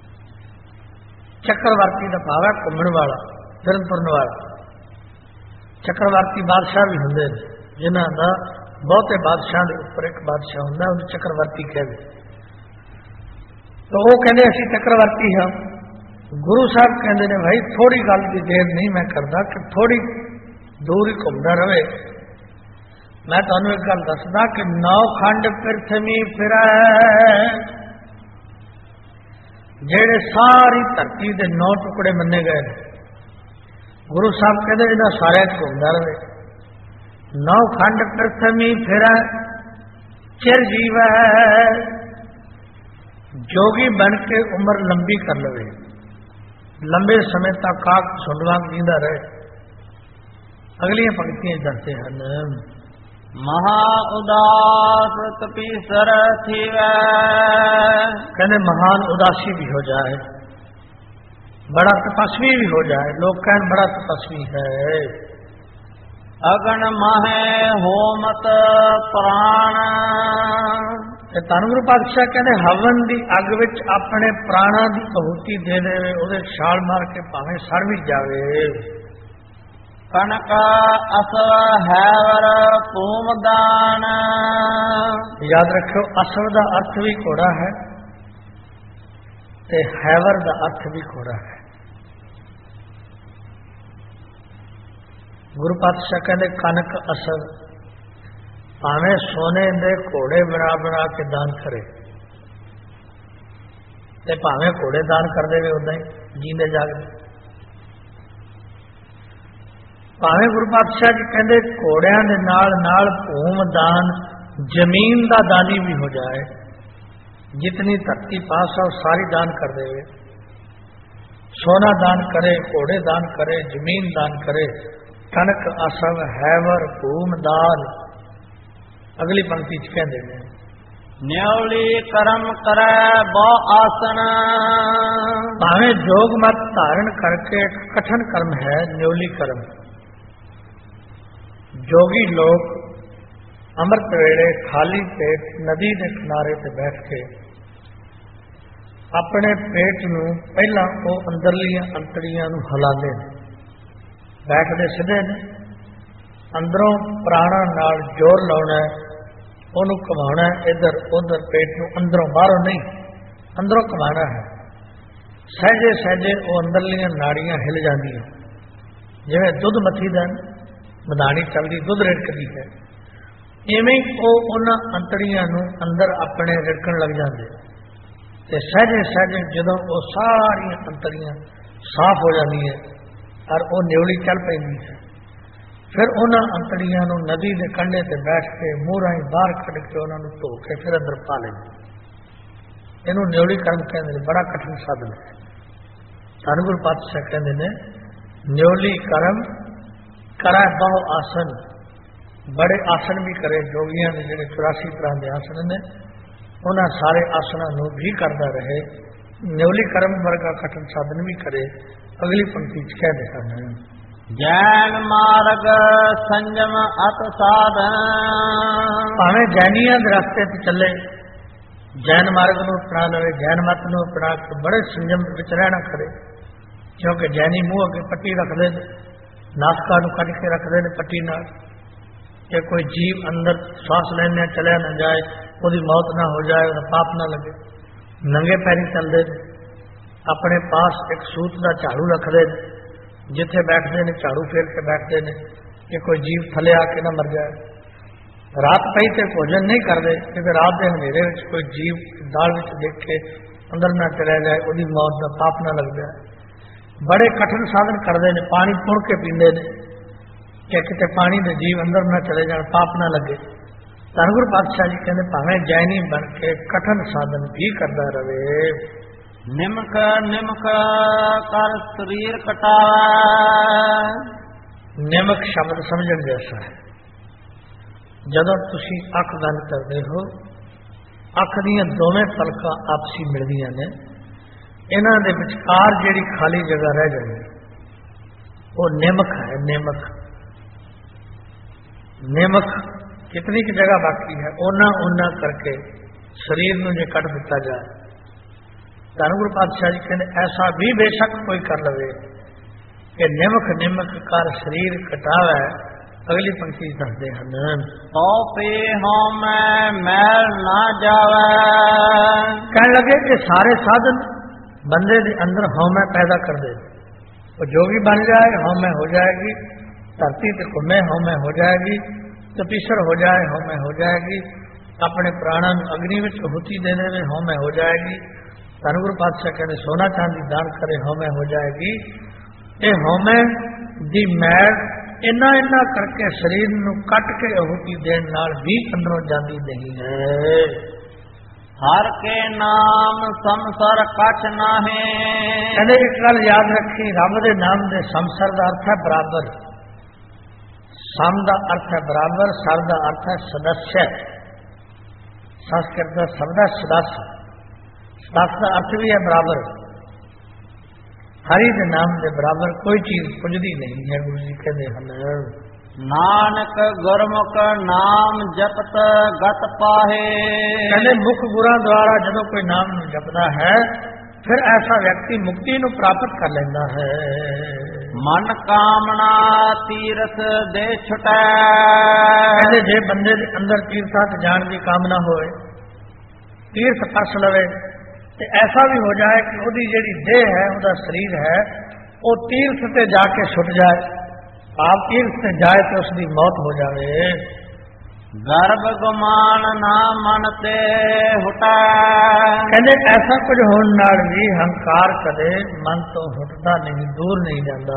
Speaker 2: ਚੱਕਰਵਰਤੀ ਦਾ ਭਾਵ ਹੈ ਘੁੰਮਣ ਵਾਲਾ, ਫਿਰਨ ਤੁਰਨ ਵਾਲਾ। ਚੱਕਰਵਰਤੀ ਬਾਦਸ਼ਾਹ ਵੀ ਹੁੰਦੇ ਨੇ, ਜਿਨ੍ਹਾਂ ਦਾ ਬਹੁਤੇ ਬਾਦਸ਼ਾਹ ਦੇ ਉੱਪਰ ਇੱਕ ਬਾਦਸ਼ਾਹ ਹੁੰਦਾ, ਉਹਨੂੰ ਚੱਕਰਵਰਤੀ ਕਹਿੰਦੇ। ਤਾਂ ਉਹ ਕਹਿੰਦੇ ਅਸੀਂ ਚੱਕਰਵਰਤੀ ਹਾਂ। ਗੁਰੂ ਸਾਹਿਬ ਕਹਿੰਦੇ ਨੇ ਭਾਈ ਥੋੜੀ ਗੱਲ ਦੀ ਦੇਰ ਨਹੀਂ ਮੈਂ ਕਰਦਾ ਕਿ ਥੋੜੀ ਦੂਰ ਹੀ ਘੁੰਮਦਾ ਰਵੇ। ਮੈਂ ਤੁਹਾਨੂੰ ਇੱਕ ਗੱਲ ਦੱਸਦਾ ਕਿ ਨੌ ਖੰਡ ਪ੍ਰਿਥਵੀ ਫਿਰੈ, ਜਿਹੜੇ ਸਾਰੀ ਧਰਤੀ ਦੇ ਨੌ ਟੁਕੜੇ ਮੰਨੇ ਗਏ ਨੇ, ਗੁਰੂ ਸਾਹਿਬ ਕਹਿੰਦੇ ਇਹਨਾਂ ਸਾਰਿਆਂ ਚ ਘੁੰਮਦਾ ਰਵੇ। ਨੌ ਖੰਡ ਪ੍ਰਿਥਵੀ ਫਿਰੈ ਚਿਰ ਜੀਵੈ, ਜੋਗੀ ਬਣ ਕੇ ਉਮਰ ਲੰਬੀ ਕਰ ਲਵੇ, ਲੰਬੇ ਸਮੇਂ ਤੱਕ ਕਾਕ ਸੁੰਡਵਾਂ ਜੀਂਦਾ ਰਹੇ। ਅਗਲੀਆਂ ਪੰਕਤੀਆਂ ਦੱਸਦੇ ਹਨ
Speaker 1: ਮਹਾ ਉਦਾਸ ਤਪੀਸਰ ਥੀਵੈ।
Speaker 2: ਕਹਿੰਦੇ ਮਹਾਨ ਉਦਾਸੀ ਵੀ ਹੋ ਜਾਏ, बड़ा तपस्वी भी हो जाए। लोग कहन बड़ा तपस्वी है।
Speaker 1: अगन माहे होमत प्राण।
Speaker 2: ਧੰਨ ਗੁਰੂ ਪਾਤਸ਼ਾਹ ਕਹਿੰਦੇ ਹਵਨ ਦੀ ਅੱਗ ਵਿੱਚ ਆਪਣੇ ਪ੍ਰਾਣਾਂ ਦੀ ਆਹੂਤੀ ਦੇ ਦੇਵੇ, ਉਹਦੇ ਛਾਲ ਮਾਰ ਕੇ ਭਾਵੇਂ ਸੜ ਵੀ ਜਾਵੇ।
Speaker 1: ਕਨਕ ਅਸਵ ਹੈਵਰ ਭੂਮਦਾਨ।
Speaker 2: ਯਾਦ ਰੱਖਿਓ ਅਸਵ ਦਾ ਅਰਥ ਵੀ ਘੋੜਾ ਹੈ ਤੇ ਹੈਵਰ ਦਾ ਅਰਥ ਵੀ ਘੋੜਾ ਹੈ। ਗੁਰੂ ਪਾਤਸ਼ਾਹ ਕਹਿੰਦੇ ਕਨਕ ਅਸਵ ਭਾਵੇਂ ਸੋਨੇ ਦੇ ਘੋੜੇ ਬਣਾ ਬਣਾ ਕੇ ਦਾਨ ਕਰੇ ਤੇ ਭਾਵੇਂ ਘੋੜੇ ਦਾਨ ਕਰ ਦੇਵੇ ਉਦਾਂ ਹੀ ਜੀਂਦੇ ਜਾਗਦੇ। ਭਾਵੇਂ ਗੁਰੂ ਪਾਤਸ਼ਾਹ ਜੀ ਕਹਿੰਦੇ ਘੋੜਿਆਂ ਦੇ ਨਾਲ ਨਾਲ ਭੂਮ ਦਾਨ, ਜ਼ਮੀਨ ਦਾ ਦਾਨੀ ਵੀ ਹੋ ਜਾਏ, ਜਿਤਨੀ ਧਰਤੀ ਪਾਸ ਹੈ ਸਾਰੀ ਦਾਨ ਕਰ ਦੇਵੇ। ਸੋਨਾ ਦਾਨ करे, घोड़े दान करे, जमीन दान करे। कनक असव हैवर भूम दान। अगली पंक्ति च कहते हैं
Speaker 1: ਨਿਉਲੀ ਕਰਮ ਕਰੈ ਬਹੁ ਆਸਨ।
Speaker 2: ਭਾਵੇਂ ਜੋਗ ਮਤ ਧਾਰਨ ਕਰਕੇ ਕਠਨ ਕਰਮ ਹੈ ਨਿਉਲੀ ਕਰਮ। ਜੋਗੀ ਲੋਕ ਅੰਮ੍ਰਿਤ ਵੇਲੇ ਖਾਲੀ ਪੇਟ ਨਦੀ ਦੇ ਕਿਨਾਰੇ ਤੇ ਬੈਠ ਕੇ ਆਪਣੇ ਪੇਟ ਨੂੰ ਪਹਿਲਾਂ ਉਹ ਅੰਦਰਲੀਆਂ ਅੰਤੜੀਆਂ ਨੂੰ ਹਿਲਾਉਂਦੇ ਨੇ, ਬੈਠਦੇ ਸਿੱਧੇ ਨੇ, ਅੰਦਰੋਂ ਪ੍ਰਾਣਾਂ ਨਾਲ ਜ਼ੋਰ ਲਾਉਣਾ, ਉਹਨੂੰ ਘੁਮਾਉਣਾ ਇੱਧਰ ਉੱਧਰ, ਪੇਟ ਨੂੰ ਅੰਦਰੋਂ ਬਾਹਰੋਂ ਨਹੀਂ, ਅੰਦਰੋਂ ਘੁਮਾਉਣਾ ਹੈ। ਸਹਿਜੇ ਸਹਿਜੇ ਉਹ ਅੰਦਰਲੀਆਂ ਨਾੜੀਆਂ ਹਿਲ ਜਾਂਦੀਆਂ, ਜਿਵੇਂ ਦੁੱਧ ਮੱਥੀ ਦਾ ਮਧਾਣੀ ਚੱਲਦੀ ਦੁੱਧ ਰਿੜਕਦੀ ਹੈ, ਇਵੇਂ ਉਹ ਉਹਨਾਂ ਅੰਤੜੀਆਂ ਨੂੰ ਅੰਦਰ ਆਪਣੇ ਰਿੜਕਣ ਲੱਗ ਜਾਂਦੇ। ਤੇ ਸਹਿਜੇ ਸਹਿਜੇ ਜਦੋਂ ਉਹ ਸਾਰੀਆਂ ਅੰਤੜੀਆਂ ਸਾਫ਼ ਹੋ ਜਾਂਦੀਆਂ ਔਰ ਉਹ ਨਿਉਲੀ ਚੱਲ ਪੈਂਦੀ ਹੈ, ਫਿਰ ਉਹਨਾਂ ਅੰਤੜੀਆਂ ਨੂੰ ਨਦੀ ਦੇ ਕੰਢੇ ਤੇ ਬੈਠ ਕੇ ਮੂੰਹ ਰਾਹੀਂ ਬਾਹਰ ਕੱਢ ਕੇ ਉਹਨਾਂ ਨੂੰ ਧੋ ਕੇ ਫਿਰ ਅੰਦਰ ਪਾ ਲੈਂਦੇ। ਇਹਨੂੰ ਨਿਉਲੀ ਕਰਮ ਕਹਿੰਦੇ ਨੇ। ਬੜਾ ਕਠਿਨ ਸਾਧਨ ਹੈ। ਧੰਨ ਗੁਰੂ ਪਾਤਸ਼ਾਹ ਕਹਿੰਦੇ ਨੇ ਨਿਉਲੀ ਕਰਮ ਕਰੈ ਬਹੁ ਆਸਨ। ਬੜੇ ਆਸਨ ਵੀ ਕਰੇ ਜੋਗੀਆਂ ਦੇ, ਜਿਹੜੇ ਚੁਰਾਸੀ ਤਰ੍ਹਾਂ ਦੇ ਆਸਨ ਨੇ, ਉਹਨਾਂ ਸਾਰੇ ਆਸਨਾਂ ਨੂੰ ਵੀ ਕਰਦਾ ਰਹੇ। ਨਿਉਲੀ ਕਰਮ ਵਰਗਾ ਕਠਿਨ ਸਾਧਨ ਵੀ ਕਰੇ। ਅਗਲੀ ਪੰਕਤੀ ਚ ਕਹਿੰਦੇ ਹਨ
Speaker 1: ਜੈਨ ਮਾਰਗ ਸੰਜਮ ਅਤ ਸਾਧਨ।
Speaker 2: ਭਾਵੇਂ ਜੈਨੀਆਂ ਦੇ ਰਸਤੇ ਤੇ ਚੱਲੇ, ਜੈਨ ਮਾਰਗ ਨੂੰ ਅਪਣਾ ਲਵੇ, ਜੈਨ ਮਤ ਨੂੰ ਅਪਣਾ ਕੇ ਬੜੇ ਸੰਜਮ ਵਿੱਚ ਰਹਿਣਾ ਕਰੇ। ਕਿਉਂਕਿ ਜੈਨੀ ਮੂੰਹ ਅੱਗੇ ਪੱਟੀ ਰੱਖਦੇ ਨੇ, ਨਾਸਕਾ ਨੂੰ ਕੱਢ ਕੇ ਰੱਖਦੇ ਨੇ ਪੱਟੀ ਨਾਲ, ਕਿ ਕੋਈ ਜੀਵ ਅੰਦਰ ਸਵਾਸ ਲੈਣੇ ਚਲਿਆ ਨਾ ਜਾਏ, ਉਹਦੀ ਮੌਤ ਨਾ ਹੋ ਜਾਏ, ਉਹਦਾ ਪਾਪ ਨਾ ਲੱਗੇ। ਨੰਗੇ ਪੈਰੀ ਚੱਲਦੇ ਨੇ, ਆਪਣੇ ਪਾਸ ਇੱਕ ਸੂਤ ਦਾ ਝਾੜੂ ਰੱਖਦੇ ਨੇ, ਜਿੱਥੇ ਬੈਠਦੇ ਨੇ ਝਾੜੂ ਫੇਰ ਕੇ ਬੈਠਦੇ ਨੇ ਕਿ ਕੋਈ ਜੀਵ ਥੱਲੇ ਆ ਕੇ ਨਾ ਮਰ ਜਾਏ। ਰਾਤ ਪਈ ਤੇ ਭੋਜਨ ਨਹੀਂ ਕਰਦੇ, ਕਿਉਂਕਿ ਰਾਤ ਦੇ ਹਨੇਰੇ ਵਿੱਚ ਕੋਈ ਜੀਵ ਦਾਲ ਵਿੱਚ ਦੇਖ ਕੇ ਅੰਦਰ ਨਾ ਚਲਿਆ ਜਾਏ, ਉਹਦੀ ਮੌਤ ਦਾ ਪਾਪ ਨਾ ਲੱਗ ਜਾਏ। ਬੜੇ ਕਠਿਨ ਸਾਧਨ ਕਰਦੇ ਨੇ। ਪਾਣੀ ਪੁਣ ਕੇ ਪੀਂਦੇ ਨੇ ਕਿ ਕਿਤੇ ਪਾਣੀ ਦੇ ਜੀਵ ਅੰਦਰ ਨਾ ਚਲੇ ਜਾਣ, ਪਾਪ ਨਾ ਲੱਗੇ। ਧੰਨ ਗੁਰੂ ਪਾਤਸ਼ਾਹ ਜੀ ਕਹਿੰਦੇ ਭਾਵੇਂ ਜੈਨੀ ਬਣ ਕੇ ਕਠਿਨ ਸਾਧਨ ਵੀ ਕਰਦਾ ਰਵੇ।
Speaker 1: ਨਿਮਕ ਨਿਮਕ ਕਰ ਸਰੀਰ ਕਟਾਵੈ।
Speaker 2: ਨਿਮਕ ਸ਼ਬਦ ਸਮਝਣ ਜੈਸਾ ਹੈ। ਜਦੋਂ ਤੁਸੀਂ ਅੱਖ ਬੰਦ ਕਰਦੇ ਹੋ, ਅੱਖ ਦੀਆਂ ਦੋਵੇਂ ਪਲਕਾਂ ਆਪਸੀ ਮਿਲਦੀਆਂ ਨੇ, ਇਹਨਾਂ ਦੇ ਵਿਚਕਾਰ ਜਿਹੜੀ ਖਾਲੀ ਜਗ੍ਹਾ ਰਹਿ ਜਾਂਦੀ ਉਹ ਨਿਮਕ ਹੈ। ਨਿਮਕ ਨਿਮਕ ਕਿਤਨੀ ਕੁ ਜਗ੍ਹਾ ਬਾਕੀ ਹੈ, ਉਹਨਾਂ ਉਹਨਾਂ ਕਰਕੇ ਸਰੀਰ ਨੂੰ ਜੇ ਕੱਟ ਦਿੱਤਾ ਜਾਏ। ਧੰਨ ਗੁਰੂ ਪਾਤਸ਼ਾਹ ਜੀ ਕਹਿੰਦੇ ਐਸਾ ਵੀ ਬੇਸ਼ੱਕ ਕੋਈ ਕਰ ਲਵੇ ਕਿ ਨਿਮਕ ਨਿਮਕ ਕਰ ਸਰੀਰ ਕਟਾਵੇ। ਅਗਲੀ ਪੰਕਤੀ ਦੱਸਦੇ ਹਨ
Speaker 1: ਤੋ ਪੇ ਹਉ ਮੈਂ ਮੈਲ ਨਾ ਜਾਵੇ।
Speaker 2: ਕਹਿਣ ਲੱਗੇ ਕਿ ਸਾਰੇ ਸਾਧਨ ਬੰਦੇ ਦੇ ਅੰਦਰ ਹਉਮੈ ਪੈਦਾ ਕਰਦੇ। ਉਹ ਜੋਗੀ ਬਣ ਜਾਏ ਹਉਮੈ ਹੋ ਜਾਏਗੀ, ਧਰਤੀ ਤੇ ਘੁੰਮੇ ਹਉਮੈ ਹੋ ਜਾਏਗੀ, ਤਪੀਸਰ ਹੋ ਜਾਏ ਹਉਮੈ ਹੋ ਜਾਏਗੀ, ਆਪਣੇ ਪ੍ਰਾਣਾਂ ਨੂੰ ਅਗਨੀ ਵਿੱਚ ਹੁਤੀ ਦੇਣੇ ਵਿੱਚ ਹਉਮੈ ਹੋ ਜਾਏਗੀ। ਧੰਨ ਗੁਰੂ ਪਾਤਸ਼ਾਹ ਕਹਿੰਦੇ ਸੋਨਾ ਚਾਂਦੀ ਦਾਨ ਕਰੇ ਹਉਮੈ ਹੋ ਜਾਏਗੀ। ਇਹ ਹਉਮੈ ਦੀ ਮੈਲ ਇੰਨਾ ਇੰਨਾ ਕਰਕੇ ਸਰੀਰ ਨੂੰ ਕੱਟ ਕੇ ਹੁਤੀ ਦੇਣ ਨਾਲ ਵੀ ਅੰਦਰੋਂ ਜਾਂਦੀ ਨਹੀਂ ਹੈ।
Speaker 1: ਹਰ ਕੇ ਨਾਮ ਸੰਸਰ ਕਛ ਨਾਹੇ।
Speaker 2: ਕਹਿੰਦੇ ਇੱਕ ਗੱਲ ਯਾਦ ਰੱਖੀ, ਰੱਬ ਦੇ ਨਾਮ ਦੇ ਸੰਸਰ ਦਾ ਅਰਥ ਹੈ ਬਰਾਬਰ, ਸਮ ਦਾ ਅਰਥ ਹੈ ਬਰਾਬਰ, ਸਰ ਦਾ ਅਰਥ ਹੈ ਸਦੱਸਿਆ। ਸੰਸਕ੍ਰਿਤ ਦਾ ਸ਼ਬਦ ਹੈ ਸਦੱਸ। ਸਦੱਸ ਦਾ ਅਰਥ ਵੀ ਹੈ ਬਰਾਬਰ। ਹਰੀ ਦੇ ਨਾਮ ਦੇ ਬਰਾਬਰ ਕੋਈ ਚੀਜ਼ ਪੁੱਜਦੀ ਨਹੀਂ ਹੈ। ਗੁਰੂ ਜੀ ਕਹਿੰਦੇ ਹਨ
Speaker 1: ਨਾਨਕ ਗੁਰਮੁਖ ਨਾਮ ਜਪਤ ਗਤ ਪਾਹੇ।
Speaker 2: ਕਹਿੰਦੇ ਮੁਖ ਗੁਰਾਂ ਦੁਆਰਾ ਜਦੋਂ ਕੋਈ ਨਾਮ ਨੂੰ ਜਪਦਾ ਹੈ ਫਿਰ ਐਸਾ ਵਿਅਕਤੀ ਮੁਕਤੀ ਨੂੰ ਪ੍ਰਾਪਤ ਕਰ ਲੈਂਦਾ ਹੈ।
Speaker 1: ਮਨ ਕਾਮਨਾ ਤੀਰਥ ਦੇ ਛੁਟੈ।
Speaker 2: ਕਹਿੰਦੇ ਜੇ ਬੰਦੇ ਦੇ ਅੰਦਰ ਤੀਰਥਾਂ ਤੇ ਜਾਣ ਦੀ ਕਾਮਨਾ ਹੋਵੇ, ਤੀਰਥ ਪਰਸ ਲਵੇ, ਤੇ ਐਸਾ ਵੀ ਹੋ ਜਾਏ ਕਿ ਉਹਦੀ ਜਿਹੜੀ ਦੇਹ ਹੈ, ਉਹਦਾ ਸਰੀਰ ਹੈ, ਉਹ ਤੀਰਥ ਤੇ ਜਾ ਕੇ ਛੁੱਟ ਜਾਏ। ਆਪ ਤੀਰਥ ਤੇ ਜਾਏ ਤੇ ਉਸ ਦੀ ਮੌਤ ਹੋ ਜਾਵੇ।
Speaker 1: ਗਰਭ ਗੁਮਾਨ ਨਾ ਮਨ ਤੇ ਹੁਟਾ।
Speaker 2: ਕਹਿੰਦੇ ਐਸਾ ਕੁਝ ਹੋਣ ਨਾਲ ਵੀ ਹੰਕਾਰ ਕਦੇ ਮਨ ਤੋਂ ਹੁਟਦਾ ਨਹੀਂ, ਦੂਰ ਨਹੀਂ ਜਾਂਦਾ।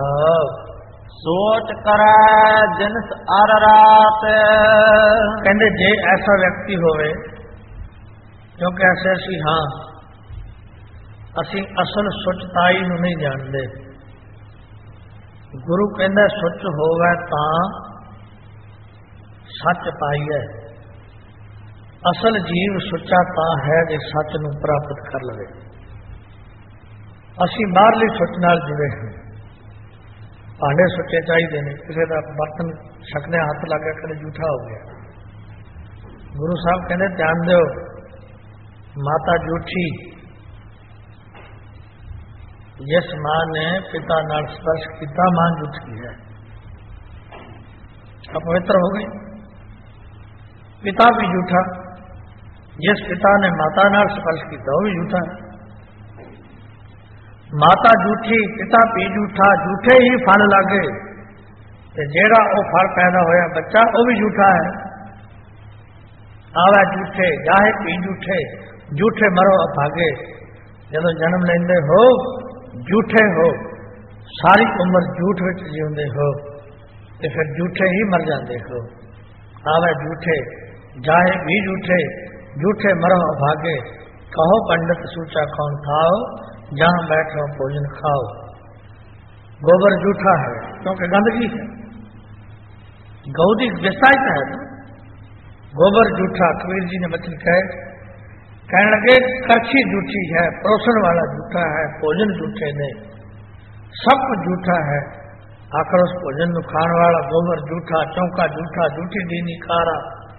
Speaker 1: ਸੋਚ ਕਰੈ ਜਿਨਸ ਅਰ ਰਾਤ।
Speaker 2: ਕਹਿੰਦੇ ਜੇ ਐਸਾ ਵਿਅਕਤੀ ਹੋਵੇ, ਕਿਉਂਕਿ ਐਸੇ ਅਸੀਂ ਹਾਂ, ਅਸੀਂ ਅਸਲ ਸੁਚਤਾਈ ਨੂੰ ਨਹੀਂ ਜਾਣਦੇ। ਗੁਰੂ ਕਹਿੰਦਾ ਸੁੱਚ ਹੋਵੇ ਤਾਂ ਸੱਚ ਪਾਈਐ। ਅਸਲ ਜੀਵ ਸੁੱਚਾ ਤਾਂ ਹੈ ਜੇ ਸੱਚ ਨੂੰ ਪ੍ਰਾਪਤ ਕਰ ਲਵੇ। ਅਸੀਂ ਬਾਹਰਲੀ ਸੁੱਚ ਨਾਲ ਜੁੜੇ ਹਾਂ, ਭਾਂਡੇ ਸੁੱਚੇ ਚਾਹੀਦੇ ਨੇ, ਕਿਸੇ ਦਾ ਬਰਤਨ ਛਕਦੇ ਹੱਥ ਲੱਗ ਗਿਆ ਕਦੇ ਝੂਠਾ ਹੋ ਗਿਆ। ਗੁਰੂ ਸਾਹਿਬ ਕਹਿੰਦੇ ਧਿਆਨ ਦਿਓ, ਮਾਤਾ ਝੂਠੀ, ਜਿਸ ਮਾਂ ਨੇ ਪਿਤਾ ਨਾਲ ਸਪਰਸ਼ ਕੀਤਾ ਮਾਂ ਝੂਠੀ ਹੈ, अपवित्र हो गई। पिता भी झूठा, जिस पिता ने माता नाल स्पर्श किया वो भी झूठा है। माता झूठी, पिता भी झूठा, झूठे ही फल लागे, ते जेड़ा वो फल पैदा होया बच्चा वो भी झूठा है। आवे झूठे, जाहे भी झूठे, झूठे मरो अभागे। जदों जन्म लेंदे हो झूठे हो, सारी उम्र झूठ विच जीउंदे हो, ते फिर झूठे ही मर जाते हो। आवे झूठे, जाए भी झूठे, झूठे मरो अभागे। कहो पंडित सूचा कौन खाओ, जहां बैठो भोजन खाओ। गोबर झूठा है क्योंकि गंदगी है, गौ की विसाइत है तो गोबर झूठा। कबीर जी ने वचन कहे, कहने लगे करछी झूठी है, परोसण वाला झूठा है, भोजन झूठे ने, सब कुछ झूठा है। आखिर उस भोजन को खाने वाला गोबर झूठा, चौका झूठा, झूठी दीनी कारा।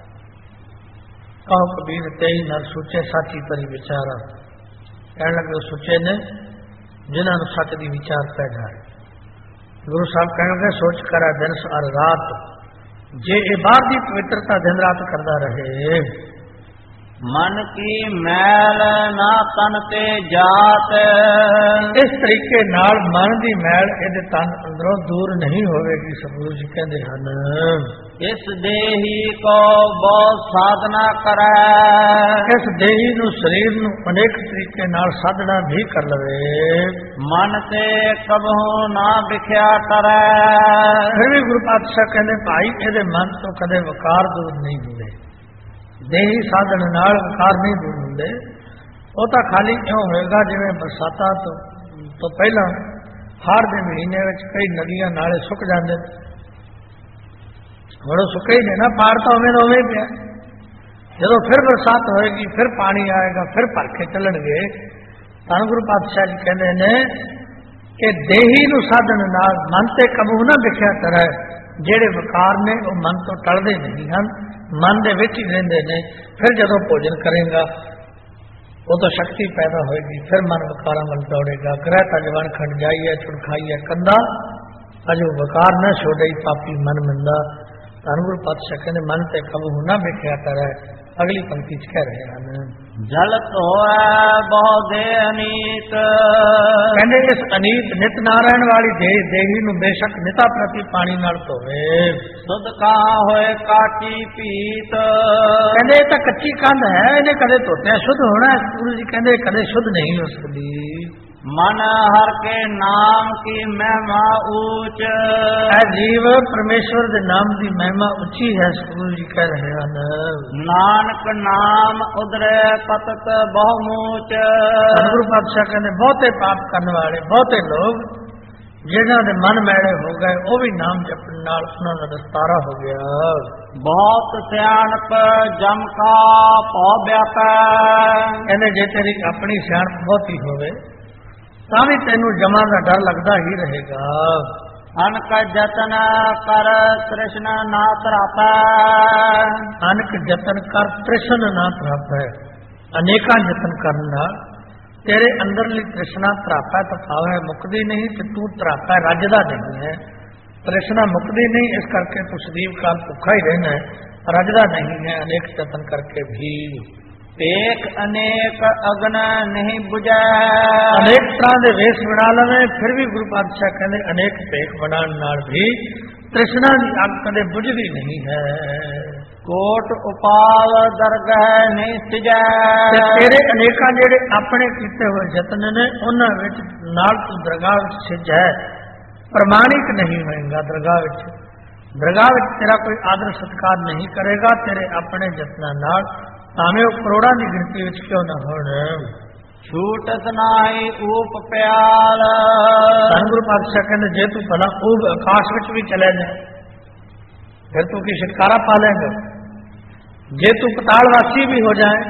Speaker 2: कहो कबीर तेई नर सुचे साची परी विचारा। कहने लगे सुचे ने जिन्होंने सच की विचार पै जाए। गुरु साहब कहने लगे सोच करा दिन सार रात, जे ये बाहर की पवित्रता दिन रात करता रहे।
Speaker 1: मन की मैल ना तन ते जात,
Speaker 2: इस तरीके नाल मन की मैल इहदे तन अंदरों दूर नहीं होवेगी। सतगुरु जी कहते हैं
Speaker 1: इस देही को बहुत साधना करे,
Speaker 2: इस देही नू शरीर नू अनेक तरीके नाल साधना भी कर लवे।
Speaker 1: मन ते कबहू ना विख्या करे,
Speaker 2: फिर भी गुरु पातशाह कहते भाई इहदे मन तो कदे वकार दूर नहीं हुंदे। देही साधन नाल वकार नहीं दूर होंगे। वो तो खाली क्यों होएगा जिवें बरसातां तो, तो पहला हाड़ के महीने में कई नदियां नाले सुक जाते, हुण सुके ही ने ना, पार तो उवें उवें पिया। जो फिर बरसात होएगी फिर पानी आएगा, फिर भर के चलणगे। धन गुरु पातशाह जी कहते हैं कि देही नू साधन नाल मन ते कबू ना विख्या करे। जेड़े वकार ने वो मन तो टलदे नहीं हैं, मन दे विच ही रहिंदे ने। फिर जदों भोजन करेगा वो तो शक्ति पैदा होएगी, फिर मन वकारां वल दौड़ेगा। ग्रह तजवन खंड जाइए छुड़ खाइए कंधा, अजो वकार न छोड़े पापी मन मंदा। धन गुरु पातशाह कहते मन ते कबू ना विख्या करे। अगली पंक्ति च कह रहे हैं
Speaker 1: जलत होए बहु दे अनीत,
Speaker 2: कहते इस अनीत नित नारायण वाली देह देही नू बेशक निता प्रति पानी नाल धोवे।
Speaker 1: सुध कहाँ होए काटी पीत,
Speaker 2: कहते तो कच्ची कंध है, इन्हें कदे धोते शुद्ध होना है। गुरु जी कहते कदे शुद्ध नहीं हो सकती।
Speaker 1: मन हर के नाम की महिमा ऊंच,
Speaker 2: जीव परमेश्वर के नाम की महिमा ऊंची है। गुरु जी कह रहे हैं
Speaker 1: नानक नाम उदरे पतत बहुमूच।
Speaker 2: गुरु पातशाह कहते बहुते पाप करने वाले बहुते लोग जिन्हों के मन मैले हो गए वो भी नाम जपने नाल उन्हां दा दस्तारा हो गया।
Speaker 1: बहुत सियाणप जम का पौ व्यापै,
Speaker 2: कहते जे तेरी अपनी सियाणप बहुती होवे तां भी तैनू जमा का डर लगता ही रहेगा।
Speaker 1: अनक जतन कर कृष्ण ना तरापै,
Speaker 2: अनक जतन कर कृष्ण ना तरापै। अनेका जतन करना तेरे अंदरली तृष्णा तरापै तो पावे मुकदी नहीं, तो तू तरापै रजदा नहीं है। तृष्णा मुकदी नहीं, इस करके तू सदीव काल भुखा ही रहना है, रजदा नहीं है अनेक जतन करके भी।
Speaker 1: एक अनेक अग्न नहीं बुझै,
Speaker 2: अनेक तरह के वेश बना लवे फिर भी गुरु पातशाह कहते अनेक भेख बनाने नाल भी तृष्णा की अग कदे बुझदी नहीं है।
Speaker 1: कोट उपाव दरगह नहीं सिजै,
Speaker 2: तेरे अनेका जेड़े अपने कीते हुए यतन ने उन्हां विच नाल तू दरगाह विच सिज है, प्रमाणिक नहीं होएगा। दरगाह विच दरगाह विच तेरा कोई आदर सत्कार नहीं करेगा तेरे अपने यत्नां नाल, भावें वो करोड़ां की गिनती विच क्यों न होण।
Speaker 1: छूटत नाई ऊप प्याल,
Speaker 2: धन गुरु पातशाह कहते जे तू भला ऊब आकाश विच भी चले जाए फिर तू की छुटकारा पा लेगा। जे तू पतालवासी भी हो जाए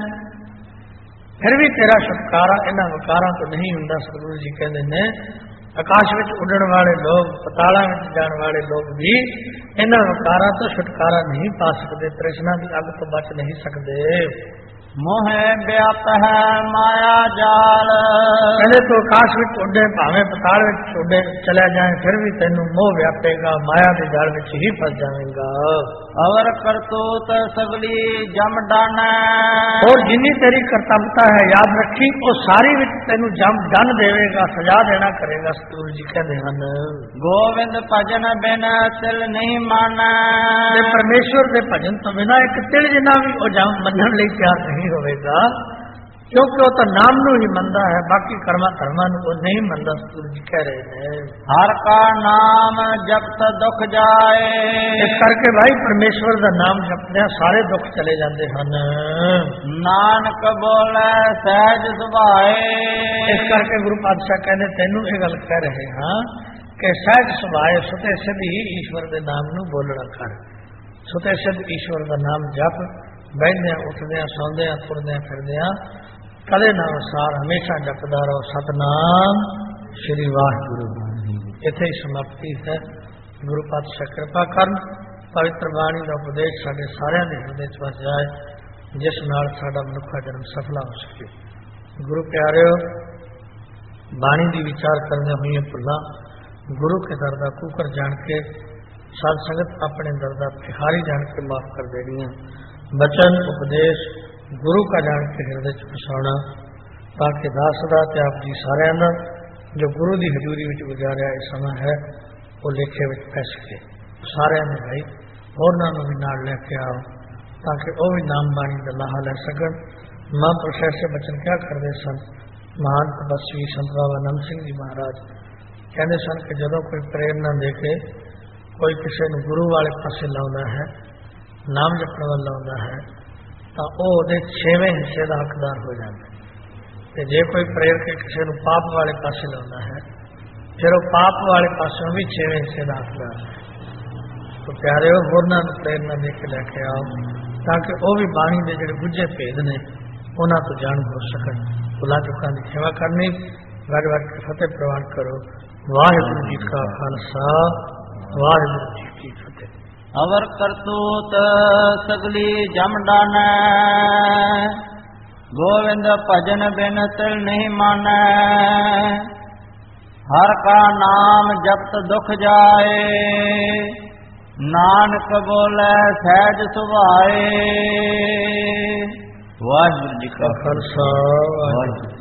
Speaker 2: फिर भी तेरा छुटकारा इन्हां विकारां तो नहीं हुंदा। सतगुरु जी कहते ने आकाश में उड़न वाले लोग, पताला में जाने वाले लोग भी इन्हां विकारां तो छुटकारा नहीं पा सकते, तृष्णा की अग तो बच नहीं सकते।
Speaker 1: मोह व्याप है माया जाल,
Speaker 2: कहते तो आकाश में उड़े भावे पताल में उड़े चले जाए फिर भी तेनू मोह व्यापेगा, माया के जाल में ही फंस जाएगा।
Speaker 1: अवर करतूत सगली जम डाना,
Speaker 2: और जिन्नी तेरी कर्तव्यता है याद रखी वो सारी विच तेनू जम दन देवेगा, सजा देना करेगा। सतगुरु जी कहते हैं
Speaker 1: गोविंद भजन बिन तिल नहीं माना,
Speaker 2: परमेश्वर के भजन तो बिना एक तिल जिना भी वो जम मनन लई तैयार नहीं होगा, क्योंकि वो तो नाम नू ही मनदा है, बाकी कर्मा धर्मा नू वो नहीं मनदा। सतगुरु जी कह रहे हैं
Speaker 1: हर का नाम जपत दुख जाए,
Speaker 2: इस करके भाई परमेश्वर का नाम जपदे सारे दुख चले जाते हैं।
Speaker 1: नानक बोले सहज सुभाए,
Speaker 2: इस करके गुरु पातशाह कहने तेनू ये गल कह रहे हैं कि सहज सुभाए सुते सिद्ध ही ईश्वर के नाम नू बोलना कर, सुते सिद्ध ईश्वर का नाम जप, बहदे उठदे सौंदे तुरदे फिरदे कदे ना सार हमेशा जपदा रहो सतनाम श्री वाहिगुरु। इथे ही समाप्ति है। गुरु पातशाह कृपा करन पवित्र बाणी का उपदेश साडे सारिਆਂ ਦੇ ਹਿਰਦੇ ਚ ਵਸ ਜਾਏ, जिस नाल साडा मनुखा जन्म सफला हो सके। गुरु प्यारिओ बाणी दी विचार करने हुई भुल्लां गुरु के दर दा कूकर जान के साध संगत अपने दर दा भिखारी जान के माफ कर देनियां, बचन उपदेश गुरु का जान के हृदय च फसाना, ताकि दास दा ते आप जी सारिਆਂ ਦਾ जो गुरु की हजूरी में गुजारिया यह समा है वो लेखे में पै सके। सारिਆਂ ने भाई होरनां नूं भी नाल लैके आओ ताकि वह भी नाम बाणी का लाहा लै सकन। महापुरुष ऐसे बचन क्या करते सन, महान तपस्वी संत बाबा नंद सिंह जी महाराज कहते सन कि जदों कोई प्रेरणा दे के कोई किसी को गुरु वाले पासे लाउंदा है, नाम जपण वाल लाउंदा है, तो वो छेवें हिस्से का हकदार हो जाता है। जे कोई प्रेर के किसी को पाप वाले पासे लाउंदा है फिर वो पाप वाले पासों भी छेवें हिस्से का हकदार है। तो प्यारे होरनां नूं प्रेरणा दे के लैके आओ ताकि वो भी बाणी के जिहड़े बुझे भेद ने उन्हां तो जाण हो सकन। भुलां चुकां दी सेवा करनी, गड़ गड़ के फतेह प्रवान करो। वाहिगुरू जी का खालसा, वाहिगुरू जी की फतेह।
Speaker 1: अवर करतूत सगली जम डाना, गोविंद भजन बिन तिल नहीं माना, हर का नाम जपत दुख जाए, नानक बोले सहज सुभाए। वाहिगुरू जी का खालसा, वाहिगुरू।